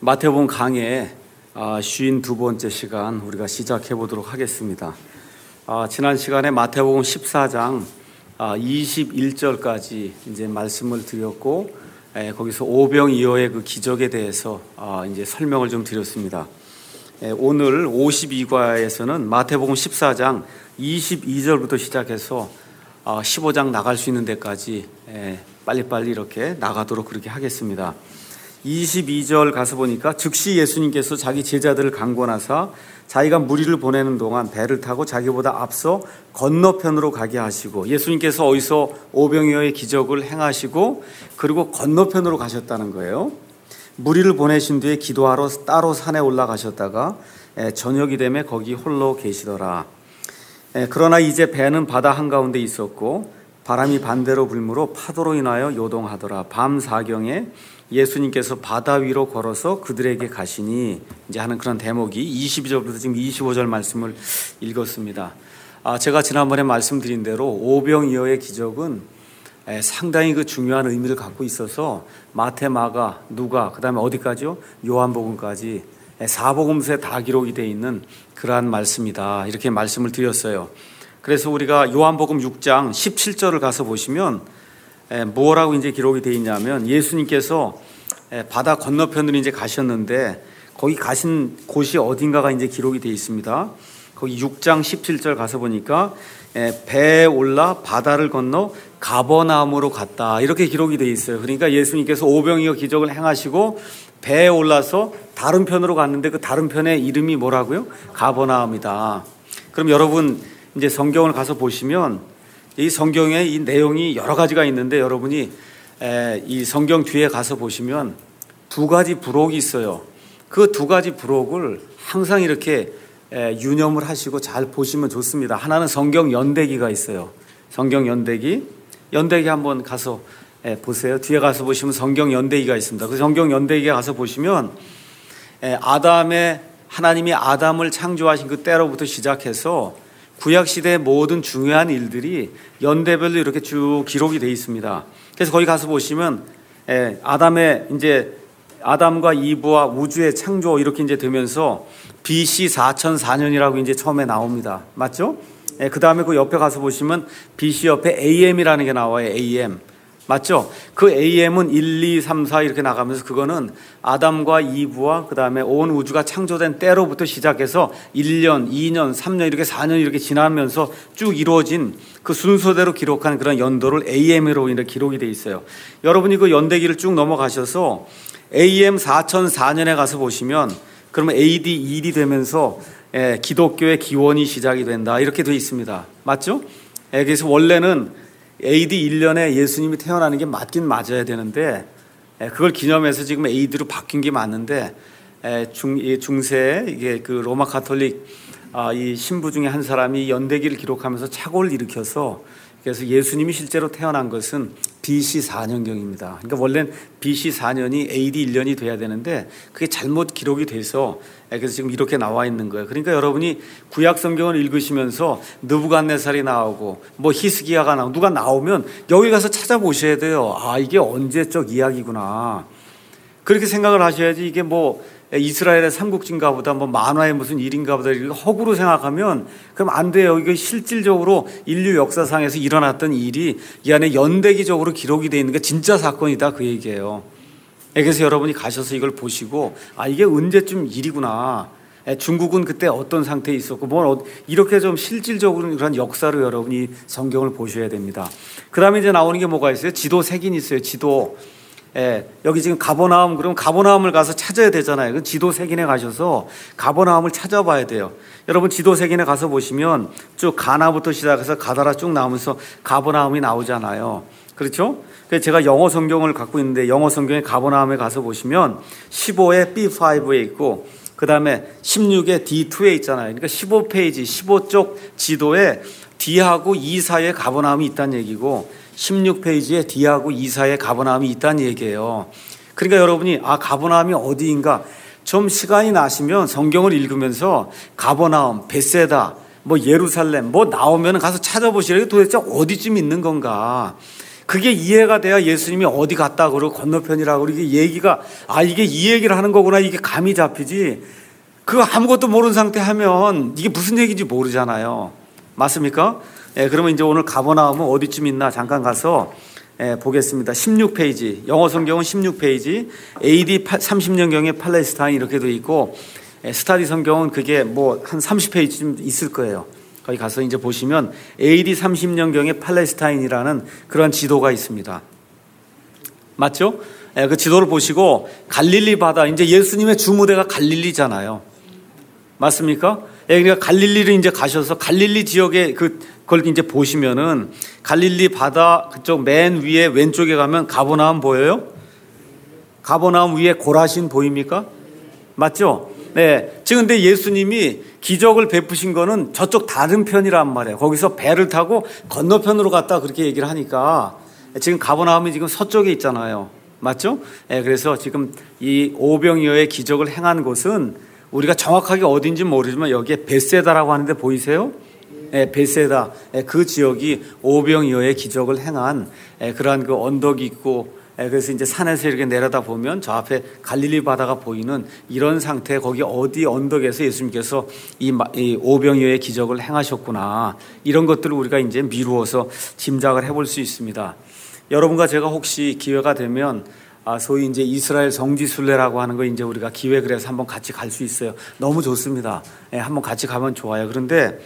마태복음 강의 52번째 시간 우리가 시작해 보도록 하겠습니다. 지난 시간에 마태복음 14장 21절까지 이제 말씀을 드렸고, 거기서 오병이어의 그 기적에 대해서 이제 설명을 좀 드렸습니다. 오늘 52과에서는 마태복음 14장 22절부터 시작해서 15장 나갈 수 있는 데까지 빨리빨리 이렇게 나가도록 그렇게 하겠습니다. 22절 가서 보니까 즉시 예수님께서 자기 제자들을 강권하사 자기가 무리를 보내는 동안 배를 타고 자기보다 앞서 건너편으로 가게 하시고, 예수님께서 어디서 오병이어의 기적을 행하시고 그리고 건너편으로 가셨다는 거예요. 무리를 보내신 뒤에 기도하러 따로 산에 올라가셨다가 저녁이 되매 거기 홀로 계시더라. 그러나 이제 배는 바다 한가운데 있었고 바람이 반대로 불므로 파도로 인하여 요동하더라. 밤 사경에 예수님께서 바다 위로 걸어서 그들에게 가시니, 이제 하는 그런 대목이 22절부터 지금 25절 말씀을 읽었습니다. 제가 지난번에 말씀드린 대로 오병이어의 기적은 상당히 그 중요한 의미를 갖고 있어서 마태, 마가, 누가, 그 다음에 어디까지요? 요한복음까지 4복음서에 다 기록이 되어 있는 그러한 말씀이다, 이렇게 말씀을 드렸어요. 그래서 우리가 요한복음 6장 17절을 가서 보시면 뭐라고 이제 기록이 되어 있냐면, 예수님께서 바다 건너편으로 이제 가셨는데 거기 가신 곳이 어딘가가 이제 기록이 되어 있습니다. 거기 6장 17절 가서 보니까 배에 올라 바다를 건너 가버나움으로 갔다, 이렇게 기록이 되어 있어요. 그러니까 예수님께서 오병이어 기적을 행하시고 배에 올라서 다른 편으로 갔는데 그 다른 편의 이름이 뭐라고요? 가버나움이다. 그럼 여러분 이제 성경을 가서 보시면 이 성경에 이 내용이 여러 가지가 있는데, 여러분이 이 성경 뒤에 가서 보시면 두 가지 부록이 있어요. 그 두 가지 부록을 항상 이렇게 유념을 하시고 잘 보시면 좋습니다. 하나는 성경 연대기가 있어요. 성경 연대기 한번 가서 보세요. 뒤에 가서 보시면 성경 연대기가 있습니다. 그 성경 연대기에 가서 보시면 하나님이 아담을 창조하신 그 때로부터 시작해서 구약시대의 모든 중요한 일들이 연대별로 이렇게 쭉 기록이 되어 있습니다. 그래서 거기 가서 보시면 아담과 이브와 우주의 창조 이렇게 이제 되면서 BC 4004년이라고 이제 처음에 나옵니다. 맞죠? 그 다음에 그 옆에 가서 보시면 BC 옆에 AM이라는 게 나와요. AM. 맞죠? 그 AM은 1, 2, 3, 4 이렇게 나가면서 그거는 아담과 이브와 그 다음에 온 우주가 창조된 때로부터 시작해서 1년, 2년, 3년 이렇게 4년 이렇게 지나면서 쭉 이루어진 그 순서대로 기록한 그런 연도를 AM으로 이렇게 기록이 돼 있어요. 여러분이 그 연대기를 쭉 넘어가셔서 AM 4004년에 가서 보시면 그러면 AD 1이 되면서 기독교의 기원이 시작이 된다, 이렇게 돼 있습니다. 맞죠? 그래서 원래는 AD 1년에 예수님이 태어나는 게 맞긴 맞아야 되는데 그걸 기념해서 지금 AD로 바뀐 게 맞는데, 중세에 이게 그 로마 가톨릭 이 신부 중에 한 사람이 연대기를 기록하면서 착오를 일으켜서, 그래서 예수님이 실제로 태어난 것은 BC 4년경입니다. 그러니까 원래는 BC 4년이 AD 1년이 돼야 되는데 그게 잘못 기록이 돼서 그래서 지금 이렇게 나와 있는 거예요. 그러니까 여러분이 구약 성경을 읽으시면서 느부갓네살이 나오고 뭐 히스기야가 나오고 누가 나오면 여기 가서 찾아보셔야 돼요. 이게 언제적 이야기구나, 그렇게 생각을 하셔야지. 이게 뭐 이스라엘의 삼국지인가 보다, 뭐 만화의 무슨 일인가 보다 이렇게 허구로 생각하면 그럼 안 돼요. 이게 실질적으로 인류 역사상에서 일어났던 일이 이 안에 연대기적으로 기록이 되어 있는 게 진짜 사건이다, 그 얘기예요. 그래서 여러분이 가셔서 이걸 보시고 이게 언제쯤 일이구나, 중국은 그때 어떤 상태에 있었고 뭐 이렇게 좀 실질적으로 그런 역사로 여러분이 성경을 보셔야 됩니다. 그 다음에 이제 나오는 게 뭐가 있어요? 지도 색인이 있어요. 지도. 여기 지금 가버나움, 그럼 가버나움을 가서 찾아야 되잖아요. 지도 색인에 가셔서 가버나움을 찾아봐야 돼요. 여러분 지도 색인에 가서 보시면 쭉 가나부터 시작해서 가다라 쭉 나오면서 가버나움이 나오잖아요. 그렇죠? 그래서 제가 영어 성경을 갖고 있는데 영어 성경에 가버나움에 가서 보시면 15에 B5에 있고 그 다음에 16에 D2에 있잖아요. 그러니까 15페이지 15쪽 지도에 D하고 E 사이에 가버나움이 있다는 얘기고 16페이지에 D하고 E 사이에 가버나움이 있다는 얘기예요. 그러니까 여러분이 가버나움이 어디인가 좀 시간이 나시면 성경을 읽으면서 가버나움, 베세다, 뭐 예루살렘 뭐 나오면 가서 찾아보시라고, 도대체 어디쯤 있는 건가. 그게 이해가 돼야 예수님이 어디 갔다 그러고 건너편이라고 이게 얘기가 이게 이 얘기를 하는 거구나 이게 감이 잡히지. 그거 아무것도 모르는 상태 하면 이게 무슨 얘기인지 모르잖아요. 맞습니까? 그러면 이제 오늘 가버나움은 어디쯤 있나 잠깐 가서 보겠습니다. 16페이지 영어 성경은 16페이지 AD 30년경에 팔레스타인 이렇게 돼 있고 스타디 성경은 그게 뭐 한 30페이지쯤 있을 거예요. 거기 가서 이제 보시면 AD 30년경에 팔레스타인이라는 그런 지도가 있습니다. 맞죠? 그 지도를 보시고 갈릴리 바다, 이제 예수님의 주무대가 갈릴리잖아요. 맞습니까? 그러니까 갈릴리를 이제 가셔서 갈릴리 지역에 그걸 이제 보시면은 갈릴리 바다 그쪽 맨 위에 왼쪽에 가면 가버나움 보여요? 가버나움 위에 고라신 보입니까? 맞죠? 네. 지금 근데 예수님이 기적을 베푸신 거는 저쪽 다른 편이란 말이에요. 거기서 배를 타고 건너편으로 갔다 그렇게 얘기를 하니까 지금 가버나움이 지금 서쪽에 있잖아요. 맞죠? 그래서 지금 이 오병이어의 기적을 행한 곳은 우리가 정확하게 어딘지 모르지만 여기에 벳세다라고 하는데 보이세요? 벳세다. 그 지역이 오병이어의 기적을 행한 그러한 그 언덕이 있고 그래서 이제 산에서 이렇게 내려다 보면 저 앞에 갈릴리 바다가 보이는 이런 상태 거기 어디 언덕에서 예수님께서 이 오병이어의 기적을 행하셨구나. 이런 것들을 우리가 이제 미루어서 짐작을 해볼 수 있습니다. 여러분과 제가 혹시 기회가 되면 소위 이제 이스라엘 성지순례라고 하는 거 이제 우리가 기획을 해서 한번 같이 갈 수 있어요. 너무 좋습니다. 한번 같이 가면 좋아요. 그런데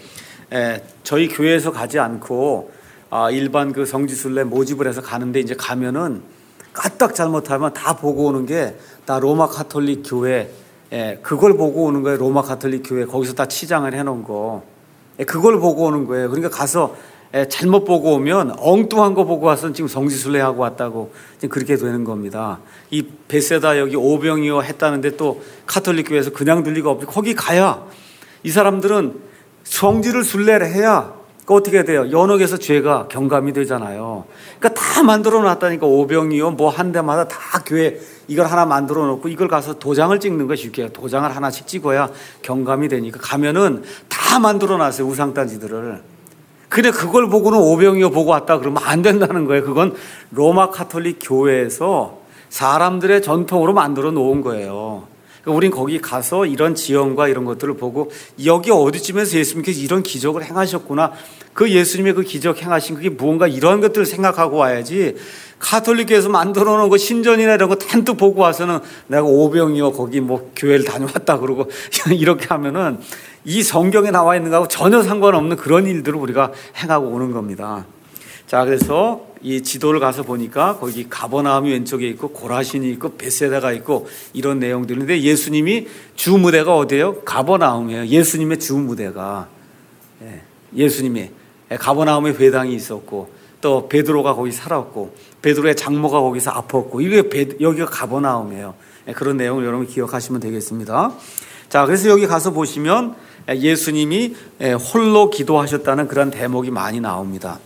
저희 교회에서 가지 않고 일반 그 성지순례 모집을 해서 가는데 이제 가면은 까딱 잘못하면 다 보고 오는 게 다 로마 가톨릭 교회 그걸 보고 오는 거예요. 로마 가톨릭 교회 거기서 다 치장을 해놓은 거 그걸 보고 오는 거예요. 그러니까 가서 잘못 보고 오면 엉뚱한 거 보고 와서 지금 성지순례하고 왔다고 지금 그렇게 되는 겁니다. 이 벳세다 여기 오병이어 했다는데 또 가톨릭 교회에서 그냥 들 리가 없지. 거기 가야 이 사람들은 성지를 순례를 해야 그 어떻게 돼요? 연옥에서 죄가 경감이 되잖아요. 그러니까 다 만들어 놨다니까 오병이어 뭐 한 대마다 다 교회 이걸 하나 만들어 놓고 이걸 가서 도장을 찍는 것이 쉽게 도장을 하나씩 찍어야 경감이 되니까 가면은 다 만들어 놨어요. 우상단지들을. 근데 그걸 보고는 오병이어 보고 왔다 그러면 안 된다는 거예요. 그건 로마 가톨릭 교회에서 사람들의 전통으로 만들어 놓은 거예요. 그러니까 우린 거기 가서 이런 지형과 이런 것들을 보고 여기 어디쯤에서 예수님께서 이런 기적을 행하셨구나. 그 예수님의 그 기적 행하신 그게 무언가 이런 것들을 생각하고 와야지 가톨릭교에서 만들어 놓은 거 신전이나 이런 거 단뜻 보고 와서는 내가 오병이어 거기 뭐 교회를 다녀왔다 그러고 이렇게 하면은 이 성경에 나와 있는 거하고 전혀 상관없는 그런 일들을 우리가 행하고 오는 겁니다. 자, 그래서 이 지도를 가서 보니까 거기 가버나움이 왼쪽에 있고 고라신이 있고 벳세다가 있고 이런 내용들인데 예수님이 주 무대가 어디예요? 가버나움이에요. 예수님의 주 무대가 예수님이 가버나움에 회당이 있었고 또 베드로가 거기 살았고 베드로의 장모가 거기서 아팠고 이게 여기가 가버나움이에요. 그런 내용을 여러분 기억하시면 되겠습니다. 자, 그래서 여기 가서 보시면 예수님이 홀로 기도하셨다는 그런 대목이 많이 나옵니다.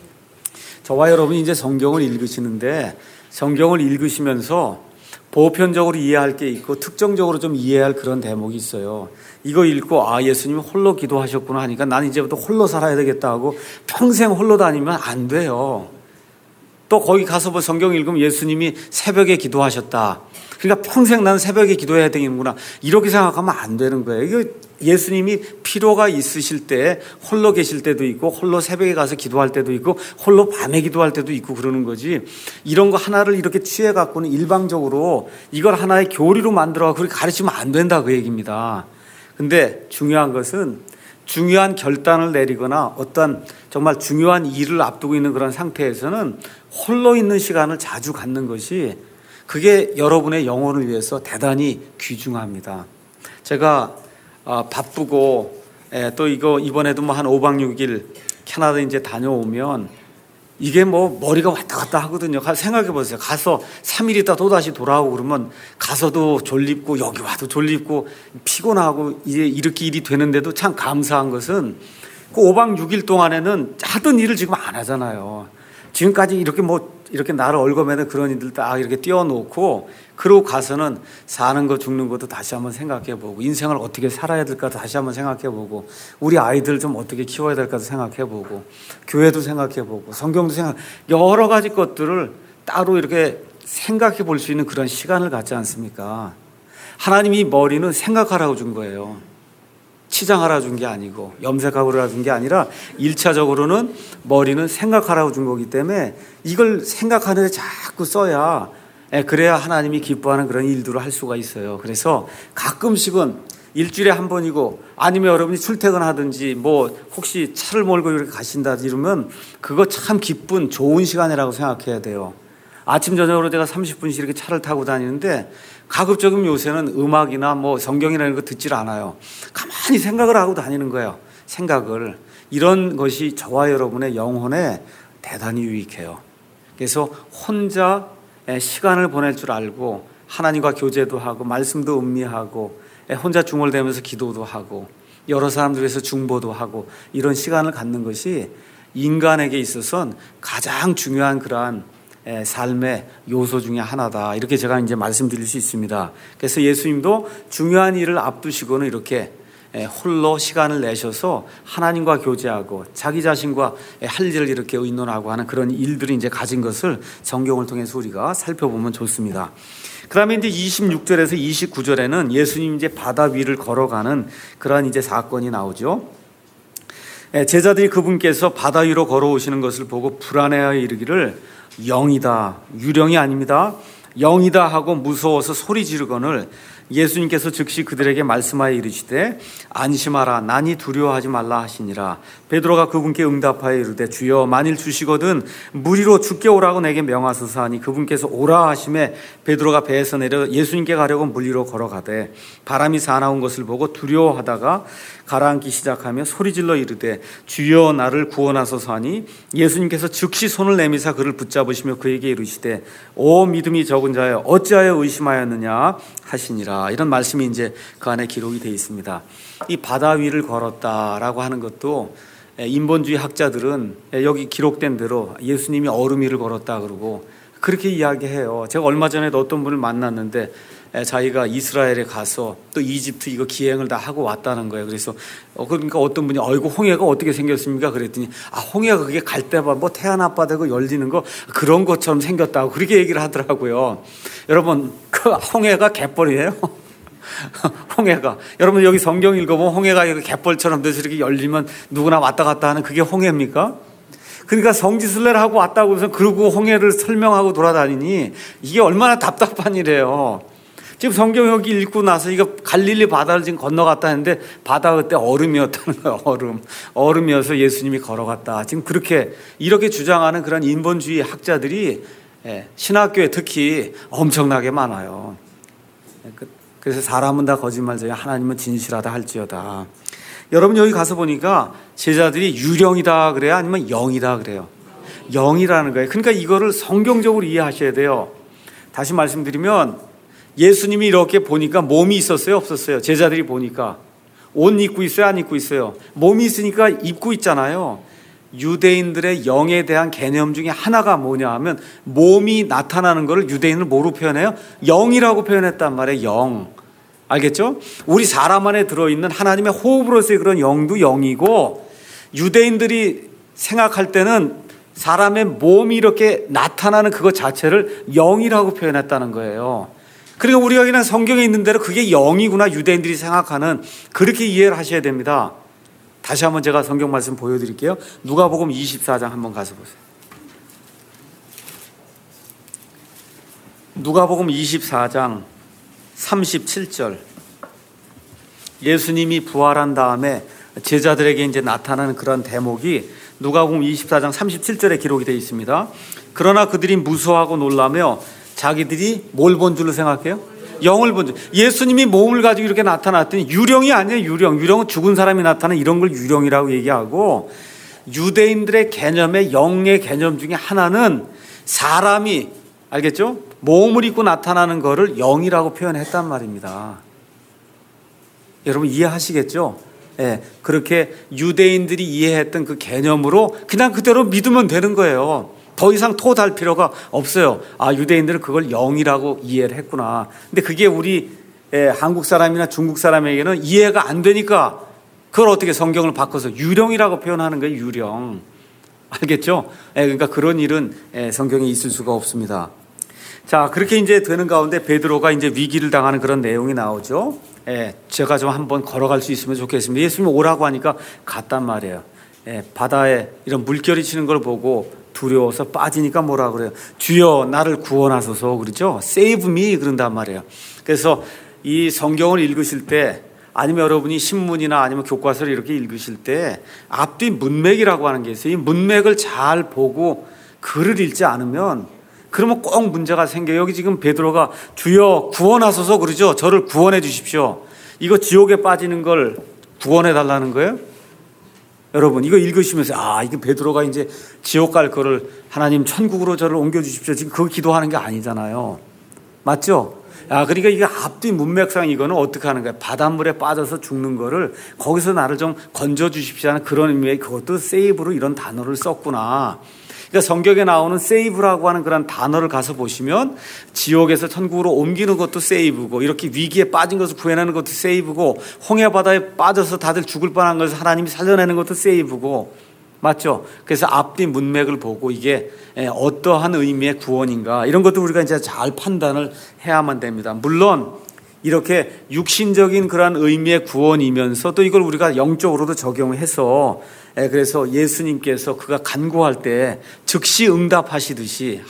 저와 여러분이 이제 성경을 읽으시는데 성경을 읽으시면서 보편적으로 이해할 게 있고 특정적으로 좀 이해할 그런 대목이 있어요. 이거 읽고 예수님이 홀로 기도하셨구나 하니까 나는 이제부터 홀로 살아야 되겠다 하고 평생 홀로 다니면 안 돼요. 또 거기 가서 성경 읽으면 예수님이 새벽에 기도하셨다. 그러니까 평생 나는 새벽에 기도해야 되는구나. 이렇게 생각하면 안 되는 거예요. 이거 예수님이 필요가 있으실 때 홀로 계실 때도 있고 홀로 새벽에 가서 기도할 때도 있고 홀로 밤에 기도할 때도 있고 그러는 거지. 이런 거 하나를 이렇게 취해 갖고는 일방적으로 이걸 하나의 교리로 만들어 그렇게 가르치면 안 된다 그 얘기입니다. 근데 중요한 것은 중요한 결단을 내리거나 어떤 정말 중요한 일을 앞두고 있는 그런 상태에서는 홀로 있는 시간을 자주 갖는 것이 그게 여러분의 영혼을 위해서 대단히 귀중합니다. 제가 바쁘고 또 이거 이번에도 뭐 한 5박 6일 캐나다 이제 다녀오면 이게 뭐 머리가 왔다 갔다 하거든요. 생각해 보세요. 가서 3일 있다 또다시 돌아오고 그러면 가서도 졸립고 여기 와도 졸립고 피곤하고 이제 이렇게 일이 되는데도 참 감사한 것은 그 5박 6일 동안에는 하던 일을 지금 안 하잖아요. 지금까지 이렇게 뭐 이렇게 나를 얽어매는 그런 일들 딱 이렇게 띄워놓고 그러고 가서는 사는 거 죽는 것도 다시 한번 생각해보고 인생을 어떻게 살아야 될까 다시 한번 생각해보고 우리 아이들 좀 어떻게 키워야 될까도 생각해보고 교회도 생각해보고 성경도 여러 가지 것들을 따로 이렇게 생각해 볼 수 있는 그런 시간을 갖지 않습니까? 하나님이 머리는 생각하라고 준 거예요. 치장하라 준 게 아니고 염색하라 준 게 아니라 1차적으로는 머리는 생각하라고 준 거기 때문에 이걸 생각하는 데 자꾸 써야 그래야 하나님이 기뻐하는 그런 일들을 할 수가 있어요. 그래서 가끔씩은 일주일에 한 번이고 아니면 여러분이 출퇴근하든지 뭐 혹시 차를 몰고 이렇게 가신다 이러면 그거 참 기쁜 좋은 시간이라고 생각해야 돼요. 아침 저녁으로 제가 30분씩 이렇게 차를 타고 다니는데 가급적이면 요새는 음악이나 뭐 성경이나 이런 거 듣질 않아요. 가만히 생각을 하고 다니는 거예요. 생각을. 이런 것이 저와 여러분의 영혼에 대단히 유익해요. 그래서 혼자 시간을 보낼 줄 알고 하나님과 교제도 하고 말씀도 음미하고 혼자 중얼대면서 기도도 하고 여러 사람들 위해서 중보도 하고 이런 시간을 갖는 것이 인간에게 있어서는 가장 중요한 그러한 삶의 요소 중에 하나다. 이렇게 제가 이제 말씀드릴 수 있습니다. 그래서 예수님도 중요한 일을 앞두시고는 이렇게 홀로 시간을 내셔서 하나님과 교제하고 자기 자신과 할 일을 이렇게 의논하고 하는 그런 일들이 이제 가진 것을 성경을 통해서 우리가 살펴보면 좋습니다. 그 다음에 이제 26절에서 29절에는 예수님 이제 바다 위를 걸어가는 그러한 이제 사건이 나오죠. 제자들이 그분께서 바다 위로 걸어오시는 것을 보고 불안해하여 이르기를 영이다, 유령이 아닙니다. 영이다 하고 무서워서 소리 지르거늘 예수님께서 즉시 그들에게 말씀하여 이르시되 안심하라 나니 두려워하지 말라 하시니라. 베드로가 그분께 응답하여 이르되 주여 만일 주시거든 물 위로 죽게 오라고 내게 명하소서 하니 그분께서 오라 하심에 베드로가 배에서 내려 예수님께 가려고 물 위로 걸어가되 바람이 사나운 것을 보고 두려워하다가 가라앉기 시작하며 소리질러 이르되 주여 나를 구원하소서 하니 예수님께서 즉시 손을 내미사 그를 붙잡으시며 그에게 이르시되 오 믿음이 적은 자여 어찌하여 의심하였느냐 하시니라. 이런 말씀이 이제 그 안에 기록이 되어 있습니다. 이 바다 위를 걸었다라고 하는 것도 인본주의 학자들은 여기 기록된 대로 예수님이 얼음 위를 걸었다 그러고 그렇게 이야기해요. 제가 얼마 전에도 어떤 분을 만났는데 자기가 이스라엘에 가서 또 이집트 이거 기행을 다 하고 왔다는 거예요. 그래서 그러니까 어떤 분이 어이구 홍해가 어떻게 생겼습니까? 그랬더니 홍해가 그게 갈대밭 뭐 태안 앞바다고 열리는 거 그런 것처럼 생겼다고 그렇게 얘기를 하더라고요. 여러분 그 홍해가 갯벌이에요. 홍해가 여러분 여기 성경 읽어보면 홍해가 이렇게 갯벌처럼 돼서 이렇게 열리면 누구나 왔다 갔다 하는 그게 홍해입니까? 그러니까 성지순례를 하고 왔다고 해서 그러고 홍해를 설명하고 돌아다니니 이게 얼마나 답답한 일이에요. 지금 성경 여기 읽고 나서 이거 갈릴리 바다를 지금 건너갔다 했는데 바다 그때 얼음이었다는 거예요. 얼음이어서 예수님이 걸어갔다. 지금 이렇게 주장하는 그런 인본주의 학자들이 신학교에 특히 엄청나게 많아요. 그래서 사람은 다 거짓말쟁이 하나님은 진실하다 할지어다. 여러분 여기 가서 보니까 제자들이 유령이다 그래요? 아니면 영이다 그래요? 영이라는 거예요. 그러니까 이거를 성경적으로 이해하셔야 돼요. 다시 말씀드리면 예수님이 이렇게 보니까 몸이 있었어요? 없었어요? 제자들이 보니까 옷 입고 있어요? 안 입고 있어요? 몸이 있으니까 입고 있잖아요. 유대인들의 영에 대한 개념 중에 하나가 뭐냐 하면 몸이 나타나는 것을 유대인은 뭐로 표현해요? 영이라고 표현했단 말이에요. 영. 알겠죠? 우리 사람 안에 들어있는 하나님의 호흡으로서의 그런 영도 영이고 유대인들이 생각할 때는 사람의 몸이 이렇게 나타나는 그것 자체를 영이라고 표현했다는 거예요. 그러니까 우리가 그냥 성경에 있는 대로 그게 영이구나 유대인들이 생각하는 그렇게 이해를 하셔야 됩니다. 다시 한번 제가 성경 말씀 보여드릴게요. 누가복음 24장 한번 가서 보세요. 누가복음 24장 37절. 예수님이 부활한 다음에 제자들에게 이제 나타나는 그런 대목이 누가복음 24장 37절에 기록이 되어 있습니다. 그러나 그들이 무서워하고 놀라며 자기들이 뭘 본 줄로 생각해요? 영을 본 줄. 예수님이 몸을 가지고 이렇게 나타났더니 유령이 아니에요. 유령은 죽은 사람이 나타나는 이런 걸 유령이라고 얘기하고 유대인들의 개념의 영의 개념 중에 하나는 사람이 알겠죠? 몸을 입고 나타나는 거를 영이라고 표현했단 말입니다. 여러분 이해하시겠죠? 그렇게 유대인들이 이해했던 그 개념으로 그냥 그대로 믿으면 되는 거예요. 더 이상 토달 필요가 없어요. 아, 유대인들은 그걸 영이라고 이해를 했구나. 근데 그게 우리 한국 사람이나 중국 사람에게는 이해가 안 되니까 그걸 어떻게 성경을 바꿔서 유령이라고 표현하는 거예요. 유령. 알겠죠? 그러니까 그런 일은 성경에 있을 수가 없습니다. 자, 그렇게 이제 되는 가운데 베드로가 이제 위기를 당하는 그런 내용이 나오죠. 제가 좀 한번 걸어갈 수 있으면 좋겠습니다. 예수님 오라고 하니까 갔단 말이에요. 바다에 이런 물결이 치는 걸 보고 두려워서 빠지니까 뭐라 그래요? 주여 나를 구원하소서 그러죠. Save me 그런단 말이에요. 그래서 이 성경을 읽으실 때 아니면 여러분이 신문이나 아니면 교과서를 이렇게 읽으실 때 앞뒤 문맥이라고 하는 게 있어요. 이 문맥을 잘 보고 글을 읽지 않으면 그러면 꼭 문제가 생겨요. 여기 지금 베드로가 주여 구원하소서 그러죠. 저를 구원해 주십시오. 이거 지옥에 빠지는 걸 구원해 달라는 거예요? 여러분 이거 읽으시면서 이게 베드로가 이제 지옥 갈 거를 하나님 천국으로 저를 옮겨 주십시오. 지금 그거 기도하는 게 아니잖아요. 맞죠? 그러니까 이게 앞뒤 문맥상 이거는 어떻게 하는 거예요? 바닷물에 빠져서 죽는 거를 거기서 나를 좀 건져 주십시오 하는 그런 의미의 그것도 세이브로 이런 단어를 썼구나. 그러니까 성경에 나오는 세이브라고 하는 그런 단어를 가서 보시면 지옥에서 천국으로 옮기는 것도 세이브고 이렇게 위기에 빠진 것을 구해내는 것도 세이브고 홍해바다에 빠져서 다들 죽을 뻔한 것을 하나님이 살려내는 것도 세이브고 맞죠? 그래서 앞뒤 문맥을 보고 이게 어떠한 의미의 구원인가 이런 것도 우리가 이제 잘 판단을 해야만 됩니다. 물론 이렇게 육신적인 그런 의미의 구원이면서 또 이걸 우리가 영적으로도 적용해서 그래서 예수님께서 그가 간구할 때 즉시 응답하셨듯이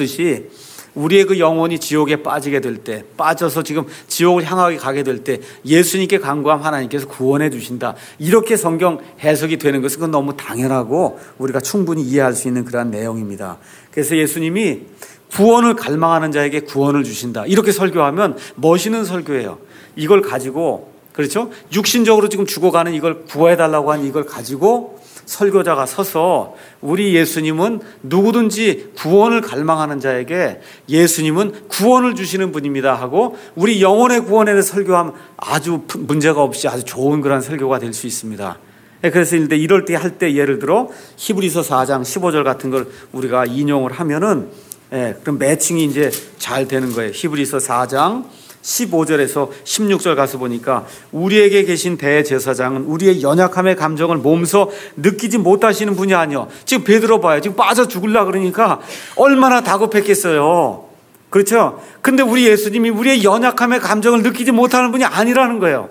우리의 그 영혼이 지옥에 빠지게 될 때 빠져서 지금 지옥을 향하게 가게 될 때 예수님께 간구하면 하나님께서 구원해 주신다. 이렇게 성경 해석이 되는 것은 그건 너무 당연하고 우리가 충분히 이해할 수 있는 그런 내용입니다. 그래서 예수님이 구원을 갈망하는 자에게 구원을 주신다. 이렇게 설교하면 멋있는 설교예요. 이걸 가지고 그렇죠? 육신적으로 지금 죽어가는 이걸 구해달라고 하는 이걸 가지고 설교자가 서서 우리 예수님은 누구든지 구원을 갈망하는 자에게 예수님은 구원을 주시는 분입니다 하고 우리 영혼의 구원에 대해서 설교하면 아주 문제가 없이 아주 좋은 그런 설교가 될 수 있습니다. 그래서 이럴 때 할 때 예를 들어 히브리서 4장 15절 같은 걸 우리가 인용을 하면은 그럼 매칭이 이제 잘 되는 거예요. 히브리서 4장 15절에서 16절 가서 보니까 우리에게 계신 대제사장은 우리의 연약함의 감정을 몸소 느끼지 못하시는 분이 아니요. 지금 베드로 봐요. 지금 빠져 죽으려고 그러니까 얼마나 다급했겠어요. 그렇죠? 근데 우리 예수님이 우리의 연약함의 감정을 느끼지 못하는 분이 아니라는 거예요.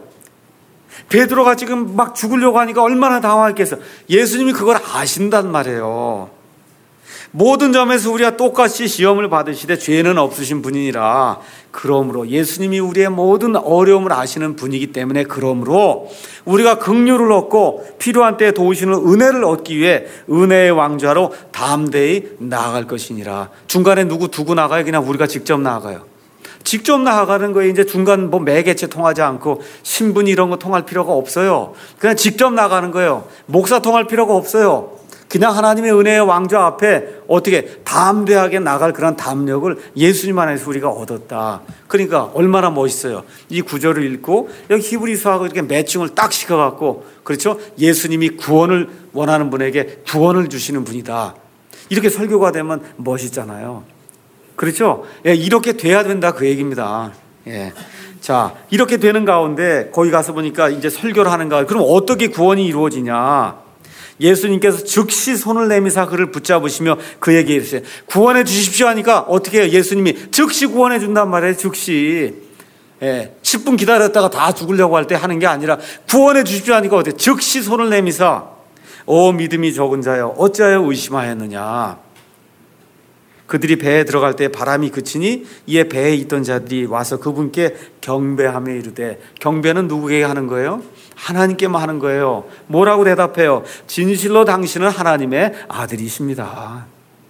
베드로가 지금 막 죽으려고 하니까 얼마나 당황했겠어요. 예수님이 그걸 아신단 말이에요. 모든 점에서 우리가 똑같이 시험을 받으시되 죄는 없으신 분이니라. 그러므로 예수님이 우리의 모든 어려움을 아시는 분이기 때문에 그러므로 우리가 긍휼을 얻고 필요한 때에 도우시는 은혜를 얻기 위해 은혜의 왕좌로 담대히 나아갈 것이니라. 중간에 누구 두고 나가요? 그냥 우리가 직접 나아가요. 직접 나아가는 거에 이제 중간 매개체 통하지 않고 신분 이런 거 통할 필요가 없어요. 그냥 직접 나가는 거예요. 목사 통할 필요가 없어요. 그냥 하나님의 은혜의 왕좌 앞에 어떻게 담대하게 나갈 그런 담력을 예수님 안에서 우리가 얻었다. 그러니까 얼마나 멋있어요. 이 구절을 읽고 여기 히브리서하고 이렇게 매칭을 딱 시켜갖고 그렇죠? 예수님이 구원을 원하는 분에게 구원을 주시는 분이다. 이렇게 설교가 되면 멋있잖아요. 그렇죠? 이렇게 돼야 된다 그 얘기입니다. 자, 이렇게 되는 가운데 거기 가서 보니까 이제 설교를 하는가. 그럼 어떻게 구원이 이루어지냐? 예수님께서 즉시 손을 내미사 그를 붙잡으시며 그에게 이르시되 구원해 주십시오 하니까 어떻게 해요? 예수님이 즉시 구원해 준단 말이에요. 즉시 10분 기다렸다가 다 죽으려고 할 때 하는 게 아니라 구원해 주십시오 하니까 어떻게 즉시 손을 내미사 오 믿음이 적은 자여 어찌하여 의심하였느냐. 그들이 배에 들어갈 때 바람이 그치니 이에 배에 있던 자들이 와서 그분께 경배하며 이르되 경배는 누구에게 하는 거예요? 하나님께만 하는 거예요. 뭐라고 대답해요? 진실로 당신은 하나님의 아들이십니다.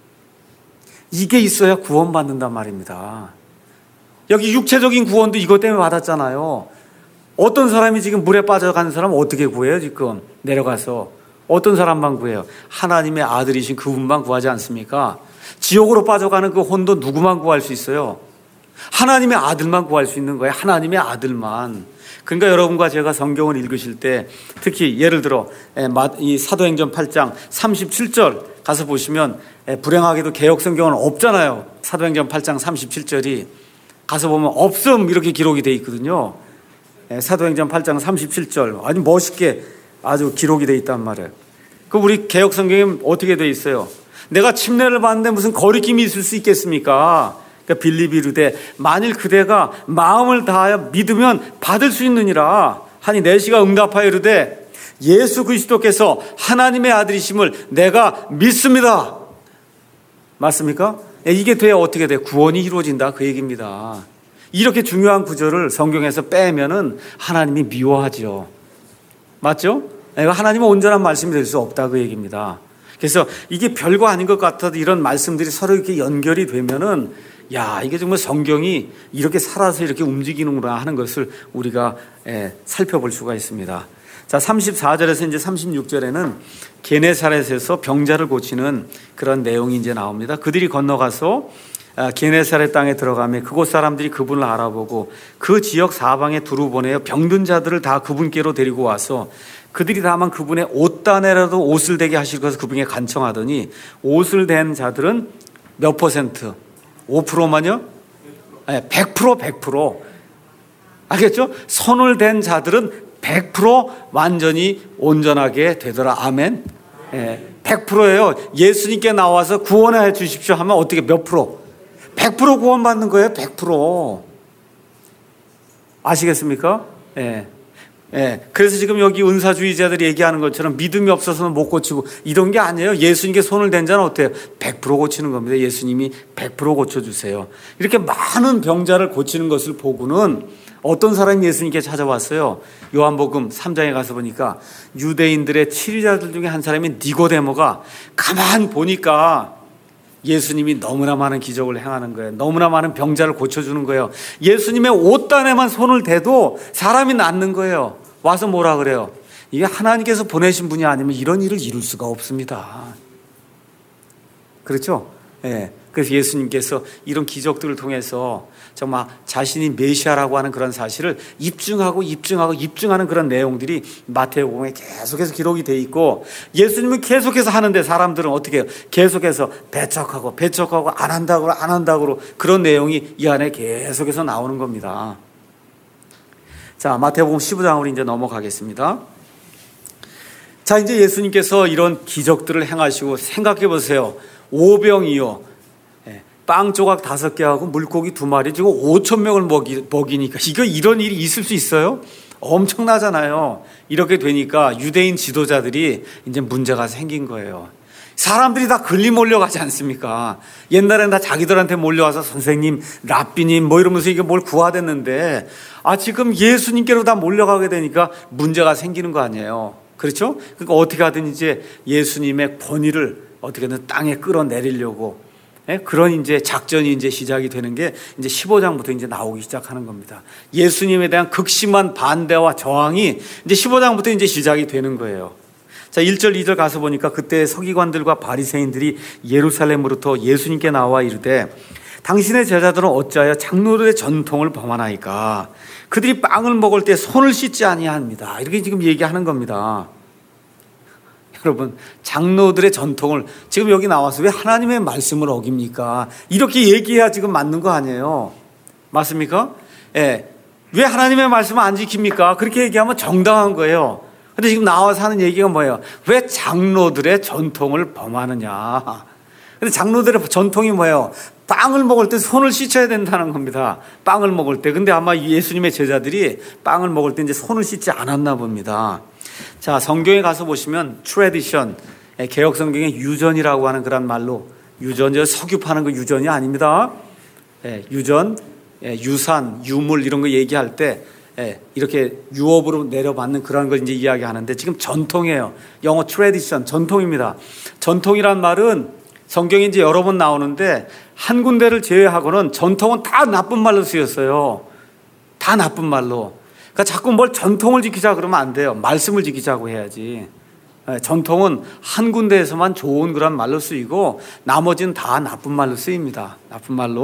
이게 있어야 구원받는단 말입니다. 여기 육체적인 구원도 이것 때문에 받았잖아요. 어떤 사람이 지금 물에 빠져가는 사람은 어떻게 구해요? 지금 내려가서 어떤 사람만 구해요? 하나님의 아들이신 그분만 구하지 않습니까? 지옥으로 빠져가는 그 혼도 누구만 구할 수 있어요? 하나님의 아들만 구할 수 있는 거예요. 하나님의 아들만. 그러니까 여러분과 제가 성경을 읽으실 때 특히 예를 들어 이 사도행전 8장 37절 가서 보시면 불행하게도 개역 성경은 없잖아요. 사도행전 8장 37절이 가서 보면 없음 이렇게 기록이 돼 있거든요. 사도행전 8장 37절 아주 멋있게 아주 기록이 돼 있단 말이에요. 그 우리 개역 성경에 어떻게 돼 있어요? 내가 침례를 받는데 무슨 거리낌이 있을 수 있겠습니까? 그러니까 빌립이 이르되 만일 그대가 마음을 다하여 믿으면 받을 수 있느니라 하니 내시가 응답하여 이르되 예수 그리스도께서 하나님의 아들이심을 내가 믿습니다. 맞습니까? 이게 돼야 어떻게 돼? 구원이 이루어진다 그 얘기입니다. 이렇게 중요한 구절을 성경에서 빼면은 하나님이 미워하죠. 맞죠? 하나님은 온전한 말씀이 될 수 없다 그 얘기입니다. 그래서 이게 별거 아닌 것 같아도 이런 말씀들이 서로 이렇게 연결이 되면은 야, 이게 정말 성경이 이렇게 살아서 이렇게 움직이는구나 하는 것을 우리가 살펴볼 수가 있습니다. 자, 34절에서 이제 36절에는 게네사렛에서 병자를 고치는 그런 내용이 이제 나옵니다. 그들이 건너가서 게네사렛 땅에 들어가며 그곳 사람들이 그분을 알아보고 그 지역 사방에 두루 보내어 병든 자들을 다 그분께로 데리고 와서 그들이 다만 그분의 옷단에라도 옷을 대게 하실 것을 그분에게 간청하더니 옷을 댄 자들은 몇 퍼센트? 5%만요? 100%. 알겠죠? 손을 댄 자들은 100% 완전히 온전하게 되더라. 아멘. 100%예요. 예수님께 나와서 구원해 주십시오 하면 어떻게 몇 프로? 100% 구원받는 거예요. 100%. 아시겠습니까? 그래서 지금 여기 은사주의자들이 얘기하는 것처럼 믿음이 없어서는 못 고치고 이런 게 아니에요. 예수님께 손을 댄 자는 어때요? 100% 고치는 겁니다. 예수님이 100% 고쳐주세요. 이렇게 많은 병자를 고치는 것을 보고는 어떤 사람이 예수님께 찾아왔어요. 요한복음 3장에 가서 보니까 유대인들의 치리자들 중에 한 사람인 니고데모가 가만 보니까 예수님이 너무나 많은 기적을 행하는 거예요. 너무나 많은 병자를 고쳐주는 거예요. 예수님의 옷단에만 손을 대도 사람이 낫는 거예요. 와서 뭐라 그래요? 이게 하나님께서 보내신 분이 아니면 이런 일을 이룰 수가 없습니다. 그렇죠? 그래서 예수님께서 이런 기적들을 통해서 정말 자신이 메시아라고 하는 그런 사실을 입증하는 그런 내용들이 마태복음에 계속해서 기록이 돼 있고 예수님은 계속해서 하는데 사람들은 어떻게 해요? 계속해서 배척하고 안 한다고 그런 내용이 이 안에 계속해서 나오는 겁니다. 자, 마태복음 15장으로 이제 넘어가겠습니다. 자, 이제 예수님께서 이런 기적들을 행하시고 생각해 보세요. 오병이요. 빵 조각 5개하고 물고기 2마리 지금 5,000명을 먹이니까 이런 일이 있을 수 있어요? 엄청나잖아요. 이렇게 되니까 유대인 지도자들이 이제 문제가 생긴 거예요. 사람들이 다 글리 몰려가지 않습니까? 옛날에는 다 자기들한테 몰려와서 선생님, 랍비님 뭐 이러면서 이게 뭘 구하댔는데 지금 예수님께로 다 몰려가게 되니까 문제가 생기는 거 아니에요. 그렇죠? 그러니까 어떻게 하든 이제 예수님의 권위를 어떻게든 땅에 끌어내리려고 그런 이제 작전이 이제 시작이 되는 게 이제 15장부터 이제 나오기 시작하는 겁니다. 예수님에 대한 극심한 반대와 저항이 이제 15장부터 이제 시작이 되는 거예요. 자, 1절, 2절 가서 보니까 그때 서기관들과 바리새인들이 예루살렘으로부터 예수님께 나와 이르되 당신의 제자들은 어찌하여 장로들의 전통을 범하나이까? 그들이 빵을 먹을 때 손을 씻지 아니합니다. 이렇게 지금 얘기하는 겁니다. 여러분, 장로들의 전통을 지금 여기 나와서 왜 하나님의 말씀을 어깁니까? 이렇게 얘기해야 지금 맞는 거 아니에요? 맞습니까? 왜 하나님의 말씀을 안 지킵니까? 그렇게 얘기하면 정당한 거예요. 근데 지금 나와서 하는 얘기가 뭐예요? 왜 장로들의 전통을 범하느냐? 근데 장로들의 전통이 뭐예요? 빵을 먹을 때 손을 씻어야 된다는 겁니다. 빵을 먹을 때. 근데 아마 예수님의 제자들이 빵을 먹을 때 이제 손을 씻지 않았나 봅니다. 자, 성경에 가서 보시면 tradition, 개역 성경에 유전이라고 하는 그런 말로 유전, 석유 파는 거 유전이 아닙니다. 유전, 유산, 유물 이런 거 얘기할 때 이렇게 유업으로 내려받는 그런 걸 이제 이야기하는데 지금 전통이에요. 영어 tradition, 전통입니다. 전통이란 말은 성경에 이제 여러 번 나오는데 한 군데를 제외하고는 전통은 다 나쁜 말로 쓰였어요. 다 나쁜 말로. 그러니까 자꾸 뭘 전통을 지키자 그러면 안 돼요. 말씀을 지키자고 해야지. 전통은 한 군데에서만 좋은 그런 말로 쓰이고 나머지는 다 나쁜 말로 쓰입니다. 나쁜 말로.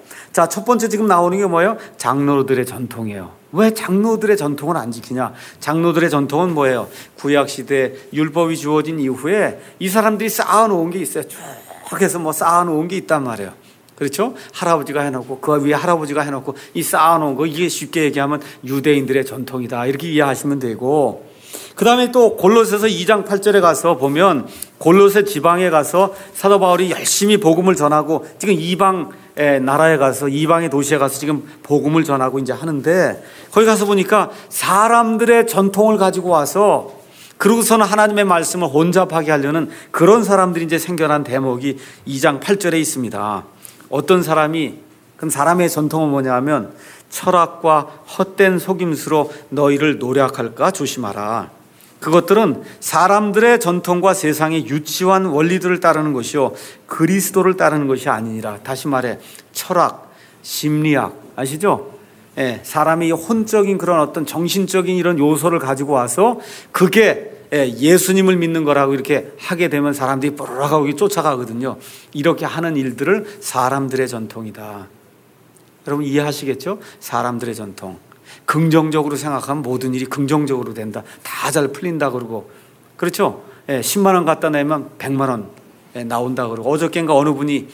자, 첫 번째 지금 나오는 게 뭐예요? 장로들의 전통이에요. 왜 장로들의 전통을 안 지키냐? 장로들의 전통은 뭐예요? 구약시대 율법이 주어진 이후에 이 사람들이 쌓아놓은 게 있어요. 쭉 해서 뭐 쌓아놓은 게 있단 말이에요. 그렇죠? 할아버지가 해놓고 그 위에 할아버지가 해놓고 이 쌓아놓은 거, 이게 쉽게 얘기하면 유대인들의 전통이다, 이렇게 이해하시면 되고, 그 다음에 또 골로새서 2장 8절에 가서 보면 골로새 지방에 가서 사도 바울이 열심히 복음을 전하고 지금 이방 나라에 가서, 이방의 도시에 가서 지금 복음을 전하고 이제 하는데, 거기 가서 보니까 사람들의 전통을 가지고 와서 그러고서는 하나님의 말씀을 혼잡하게 하려는 그런 사람들이 이제 생겨난 대목이 2장 8절에 있습니다. 어떤 사람이, 그럼 사람의 전통은 뭐냐 하면 철학과 헛된 속임수로 너희를 노략할까 조심하라. 그것들은 사람들의 전통과 세상의 유치한 원리들을 따르는 것이요 그리스도를 따르는 것이 아니니라. 다시 말해 철학, 심리학 아시죠? 예, 사람이 혼적인 그런 어떤 정신적인 이런 요소를 가지고 와서 그게 예수님을 믿는 거라고 이렇게 하게 되면 사람들이 뽀로로하고 쫓아가거든요. 이렇게 하는 일들을 사람들의 전통이다. 여러분 이해하시겠죠? 사람들의 전통. 긍정적으로 생각하면 모든 일이 긍정적으로 된다. 다 잘 풀린다 그러고, 그렇죠? 10만 원 갖다 내면 100만 원 나온다 그러고, 어저께인가 어느 분이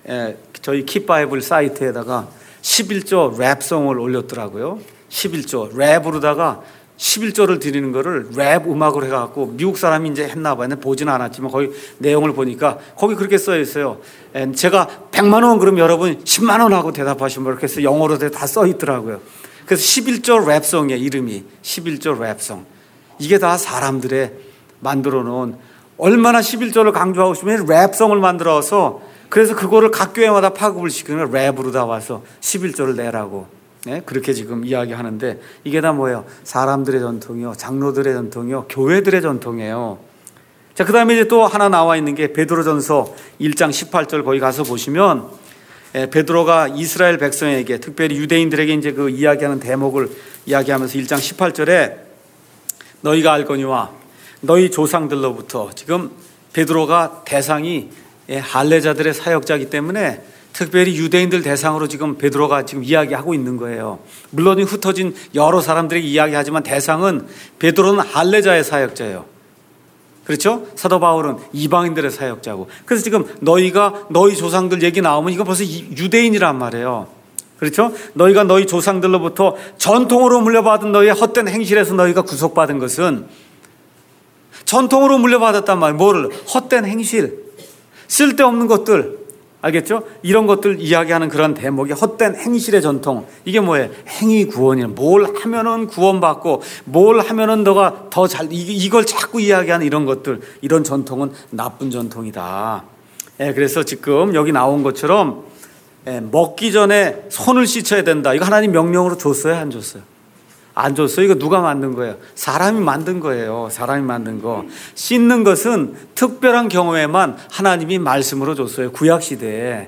저희 킵바이블 사이트에다가 11조 랩송을 올렸더라고요. 11조 랩으로다가 11조를 드리는 거를 랩 음악으로 해갖고 미국 사람이 이제 했나 봐요. 보지는 않았지만 거기 내용을 보니까 거기 그렇게 써 있어요. 제가 100만 원 그럼 여러분 10만 원 하고 대답하시면 이렇게 해서 영어로 다 써 있더라고요. 그래서 11조 랩송의 이름이 11조 랩송. 이게 다 사람들의 만들어 놓은, 얼마나 11조를 강조하고 싶으면 랩송을 만들어서, 그래서 그거를 각 교회마다 파급을 시키는 랩으로 다 와서 11조를 내라고. 네? 그렇게 지금 이야기하는데, 이게 다 뭐예요? 사람들의 전통이요, 장로들의 전통이요, 교회들의 전통이에요. 자, 그 다음에 이제 또 하나 나와 있는 게 베드로전서 1장 18절 거기 가서 보시면, 베드로가 이스라엘 백성에게, 특별히 유대인들에게 이제 그 이야기하는 대목을 이야기하면서 1장 18절에 너희가 알거니와 너희 조상들로부터, 지금 베드로가 대상이 할례자들의 사역자이기 때문에 특별히 유대인들 대상으로 지금 베드로가 지금 이야기하고 있는 거예요. 물론 흩어진 여러 사람들에게 이야기하지만 대상은 베드로는 할례자의 사역자예요. 그렇죠? 사도 바울은 이방인들의 사역자고. 그래서 지금 너희가 너희 조상들 얘기 나오면 이거 벌써 유대인이란 말이에요. 그렇죠? 너희가 너희 조상들로부터 전통으로 물려받은 너희의 헛된 행실에서 너희가 구속받은 것은, 전통으로 물려받았단 말이에요. 뭐를? 헛된 행실, 쓸데없는 것들, 알겠죠? 이런 것들 이야기하는 그런 대목이 헛된 행실의 전통. 이게 뭐예요? 행위 구원이에요. 뭘 하면은 구원받고, 뭘 하면은 너가 더 잘, 이걸 자꾸 이야기하는 이런 것들, 이런 전통은 나쁜 전통이다. 그래서 지금 여기 나온 것처럼 먹기 전에 손을 씻어야 된다. 이거 하나님 명령으로 줬어요? 안 줬어요? 안 줬어요. 이거 누가 만든 거예요? 사람이 만든 거예요. 사람이 만든 거. 씻는 것은 특별한 경우에만 하나님이 말씀으로 줬어요. 구약시대에.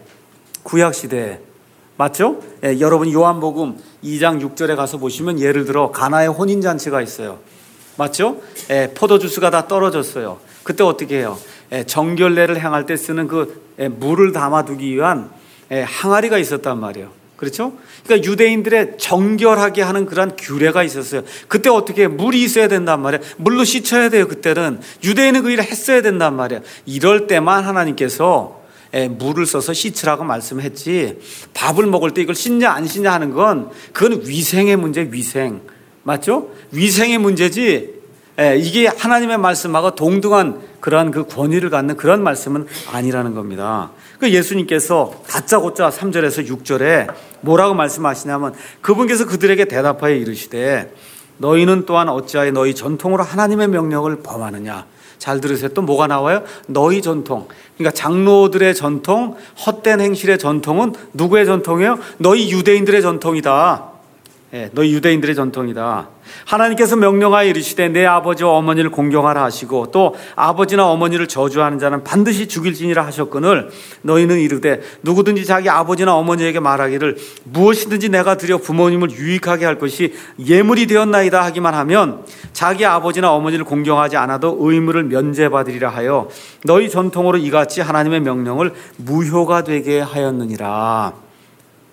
맞죠? 여러분 요한복음 2장 6절에 가서 보시면 예를 들어 가나의 혼인잔치가 있어요. 맞죠? 포도주스가 다 떨어졌어요. 그때 어떻게 해요? 정결례를 행할 때 쓰는 그 물을 담아두기 위한 항아리가 있었단 말이에요. 그렇죠? 그러니까 유대인들의 정결하게 하는 그런 규례가 있었어요. 그때 어떻게 물이 있어야 된단 말이에요. 물로 씻어야 돼요. 그때는 유대인은 그 일을 했어야 된단 말이에요. 이럴 때만 하나님께서 물을 써서 씻으라고 말씀했지, 밥을 먹을 때 이걸 씻냐 안 씻냐 하는 건 그건 위생의 문제, 위생. 맞죠? 위생의 문제지 이게 하나님의 말씀하고 동등한 그러한 그 권위를 갖는 그런 말씀은 아니라는 겁니다. 그 예수님께서 다짜고짜 3절에서 6절에 뭐라고 말씀하시냐면, 그분께서 그들에게 대답하여 이르시되 너희는 또한 어찌하여 너희 전통으로 하나님의 명령을 범하느냐. 잘 들으세요. 또 뭐가 나와요? 너희 전통. 그러니까 장로들의 전통, 헛된 행실의 전통은 누구의 전통이에요? 너희 유대인들의 전통이다. 너희 유대인들의 전통이다. 하나님께서 명령하여 이르시되 내 아버지와 어머니를 공경하라 하시고, 또 아버지나 어머니를 저주하는 자는 반드시 죽일지니라 하셨거늘 너희는 이르되 누구든지 자기 아버지나 어머니에게 말하기를 무엇이든지 내가 드려 부모님을 유익하게 할 것이 예물이 되었나이다 하기만 하면 자기 아버지나 어머니를 공경하지 않아도 의무를 면제받으리라 하여 너희 전통으로 이같이 하나님의 명령을 무효가 되게 하였느니라.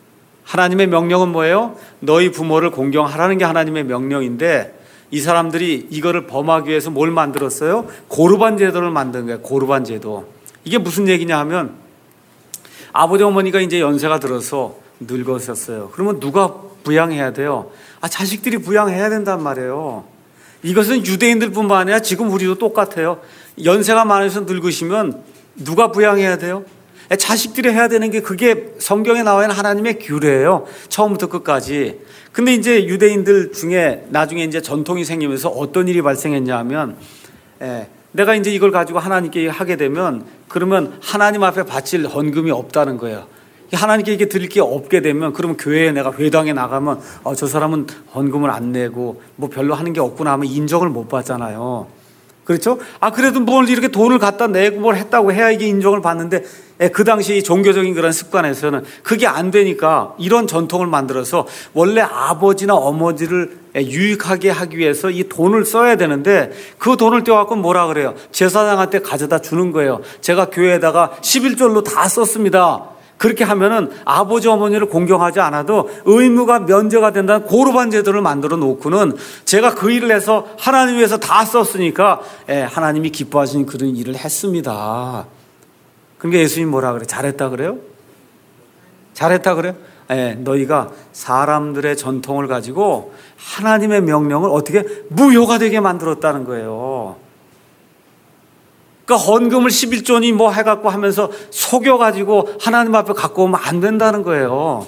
하나님의 명령은 뭐예요? 너희 부모를 공경하라는 게 하나님의 명령인데 이 사람들이 이거를 범하기 위해서 뭘 만들었어요? 고르반 제도를 만든 거예요. 고르반 제도. 이게 무슨 얘기냐 하면 아버지 어머니가 이제 연세가 들어서 늙으셨어요. 그러면 누가 부양해야 돼요? 자식들이 부양해야 된단 말이에요. 이것은 유대인들뿐만 아니라 지금 우리도 똑같아요. 연세가 많으셔서 늙으시면 누가 부양해야 돼요? 자식들이 해야 되는 게 그게 성경에 나와 있는 하나님의 규례예요. 처음부터 끝까지. 근데 이제 유대인들 중에 나중에 이제 전통이 생기면서 어떤 일이 발생했냐 하면 내가 이제 이걸 가지고 하나님께 하게 되면 그러면 하나님 앞에 바칠 헌금이 없다는 거예요. 하나님께 이게 드릴 게 없게 되면 그러면 교회에 내가 회당에 나가면 저 사람은 헌금을 안 내고 뭐 별로 하는 게 없구나 하면 인정을 못 받잖아요. 그렇죠? 그래도 뭘 이렇게 돈을 갖다 내고 뭘 했다고 해야 이게 인정을 받는데 그 당시 종교적인 그런 습관에서는 그게 안 되니까 이런 전통을 만들어서 원래 아버지나 어머니를 유익하게 하기 위해서 이 돈을 써야 되는데 그 돈을 떼어갖고 뭐라 그래요? 제사장한테 가져다 주는 거예요. 제가 교회에다가 11절로 다 썼습니다. 그렇게 하면은 아버지 어머니를 공경하지 않아도 의무가 면제가 된다는 고르반 제도를 만들어 놓고는 제가 그 일을 해서 하나님 위해서 다 썼으니까 하나님이 기뻐하시는 그런 일을 했습니다. 그러니까 예수님 뭐라 그래? 잘했다 그래요? 잘했다 그래요? 너희가 사람들의 전통을 가지고 하나님의 명령을 어떻게 무효가 되게 만들었다는 거예요. 그러니까 헌금을 11조니 뭐 해갖고 하면서 속여가지고 하나님 앞에 갖고 오면 안 된다는 거예요.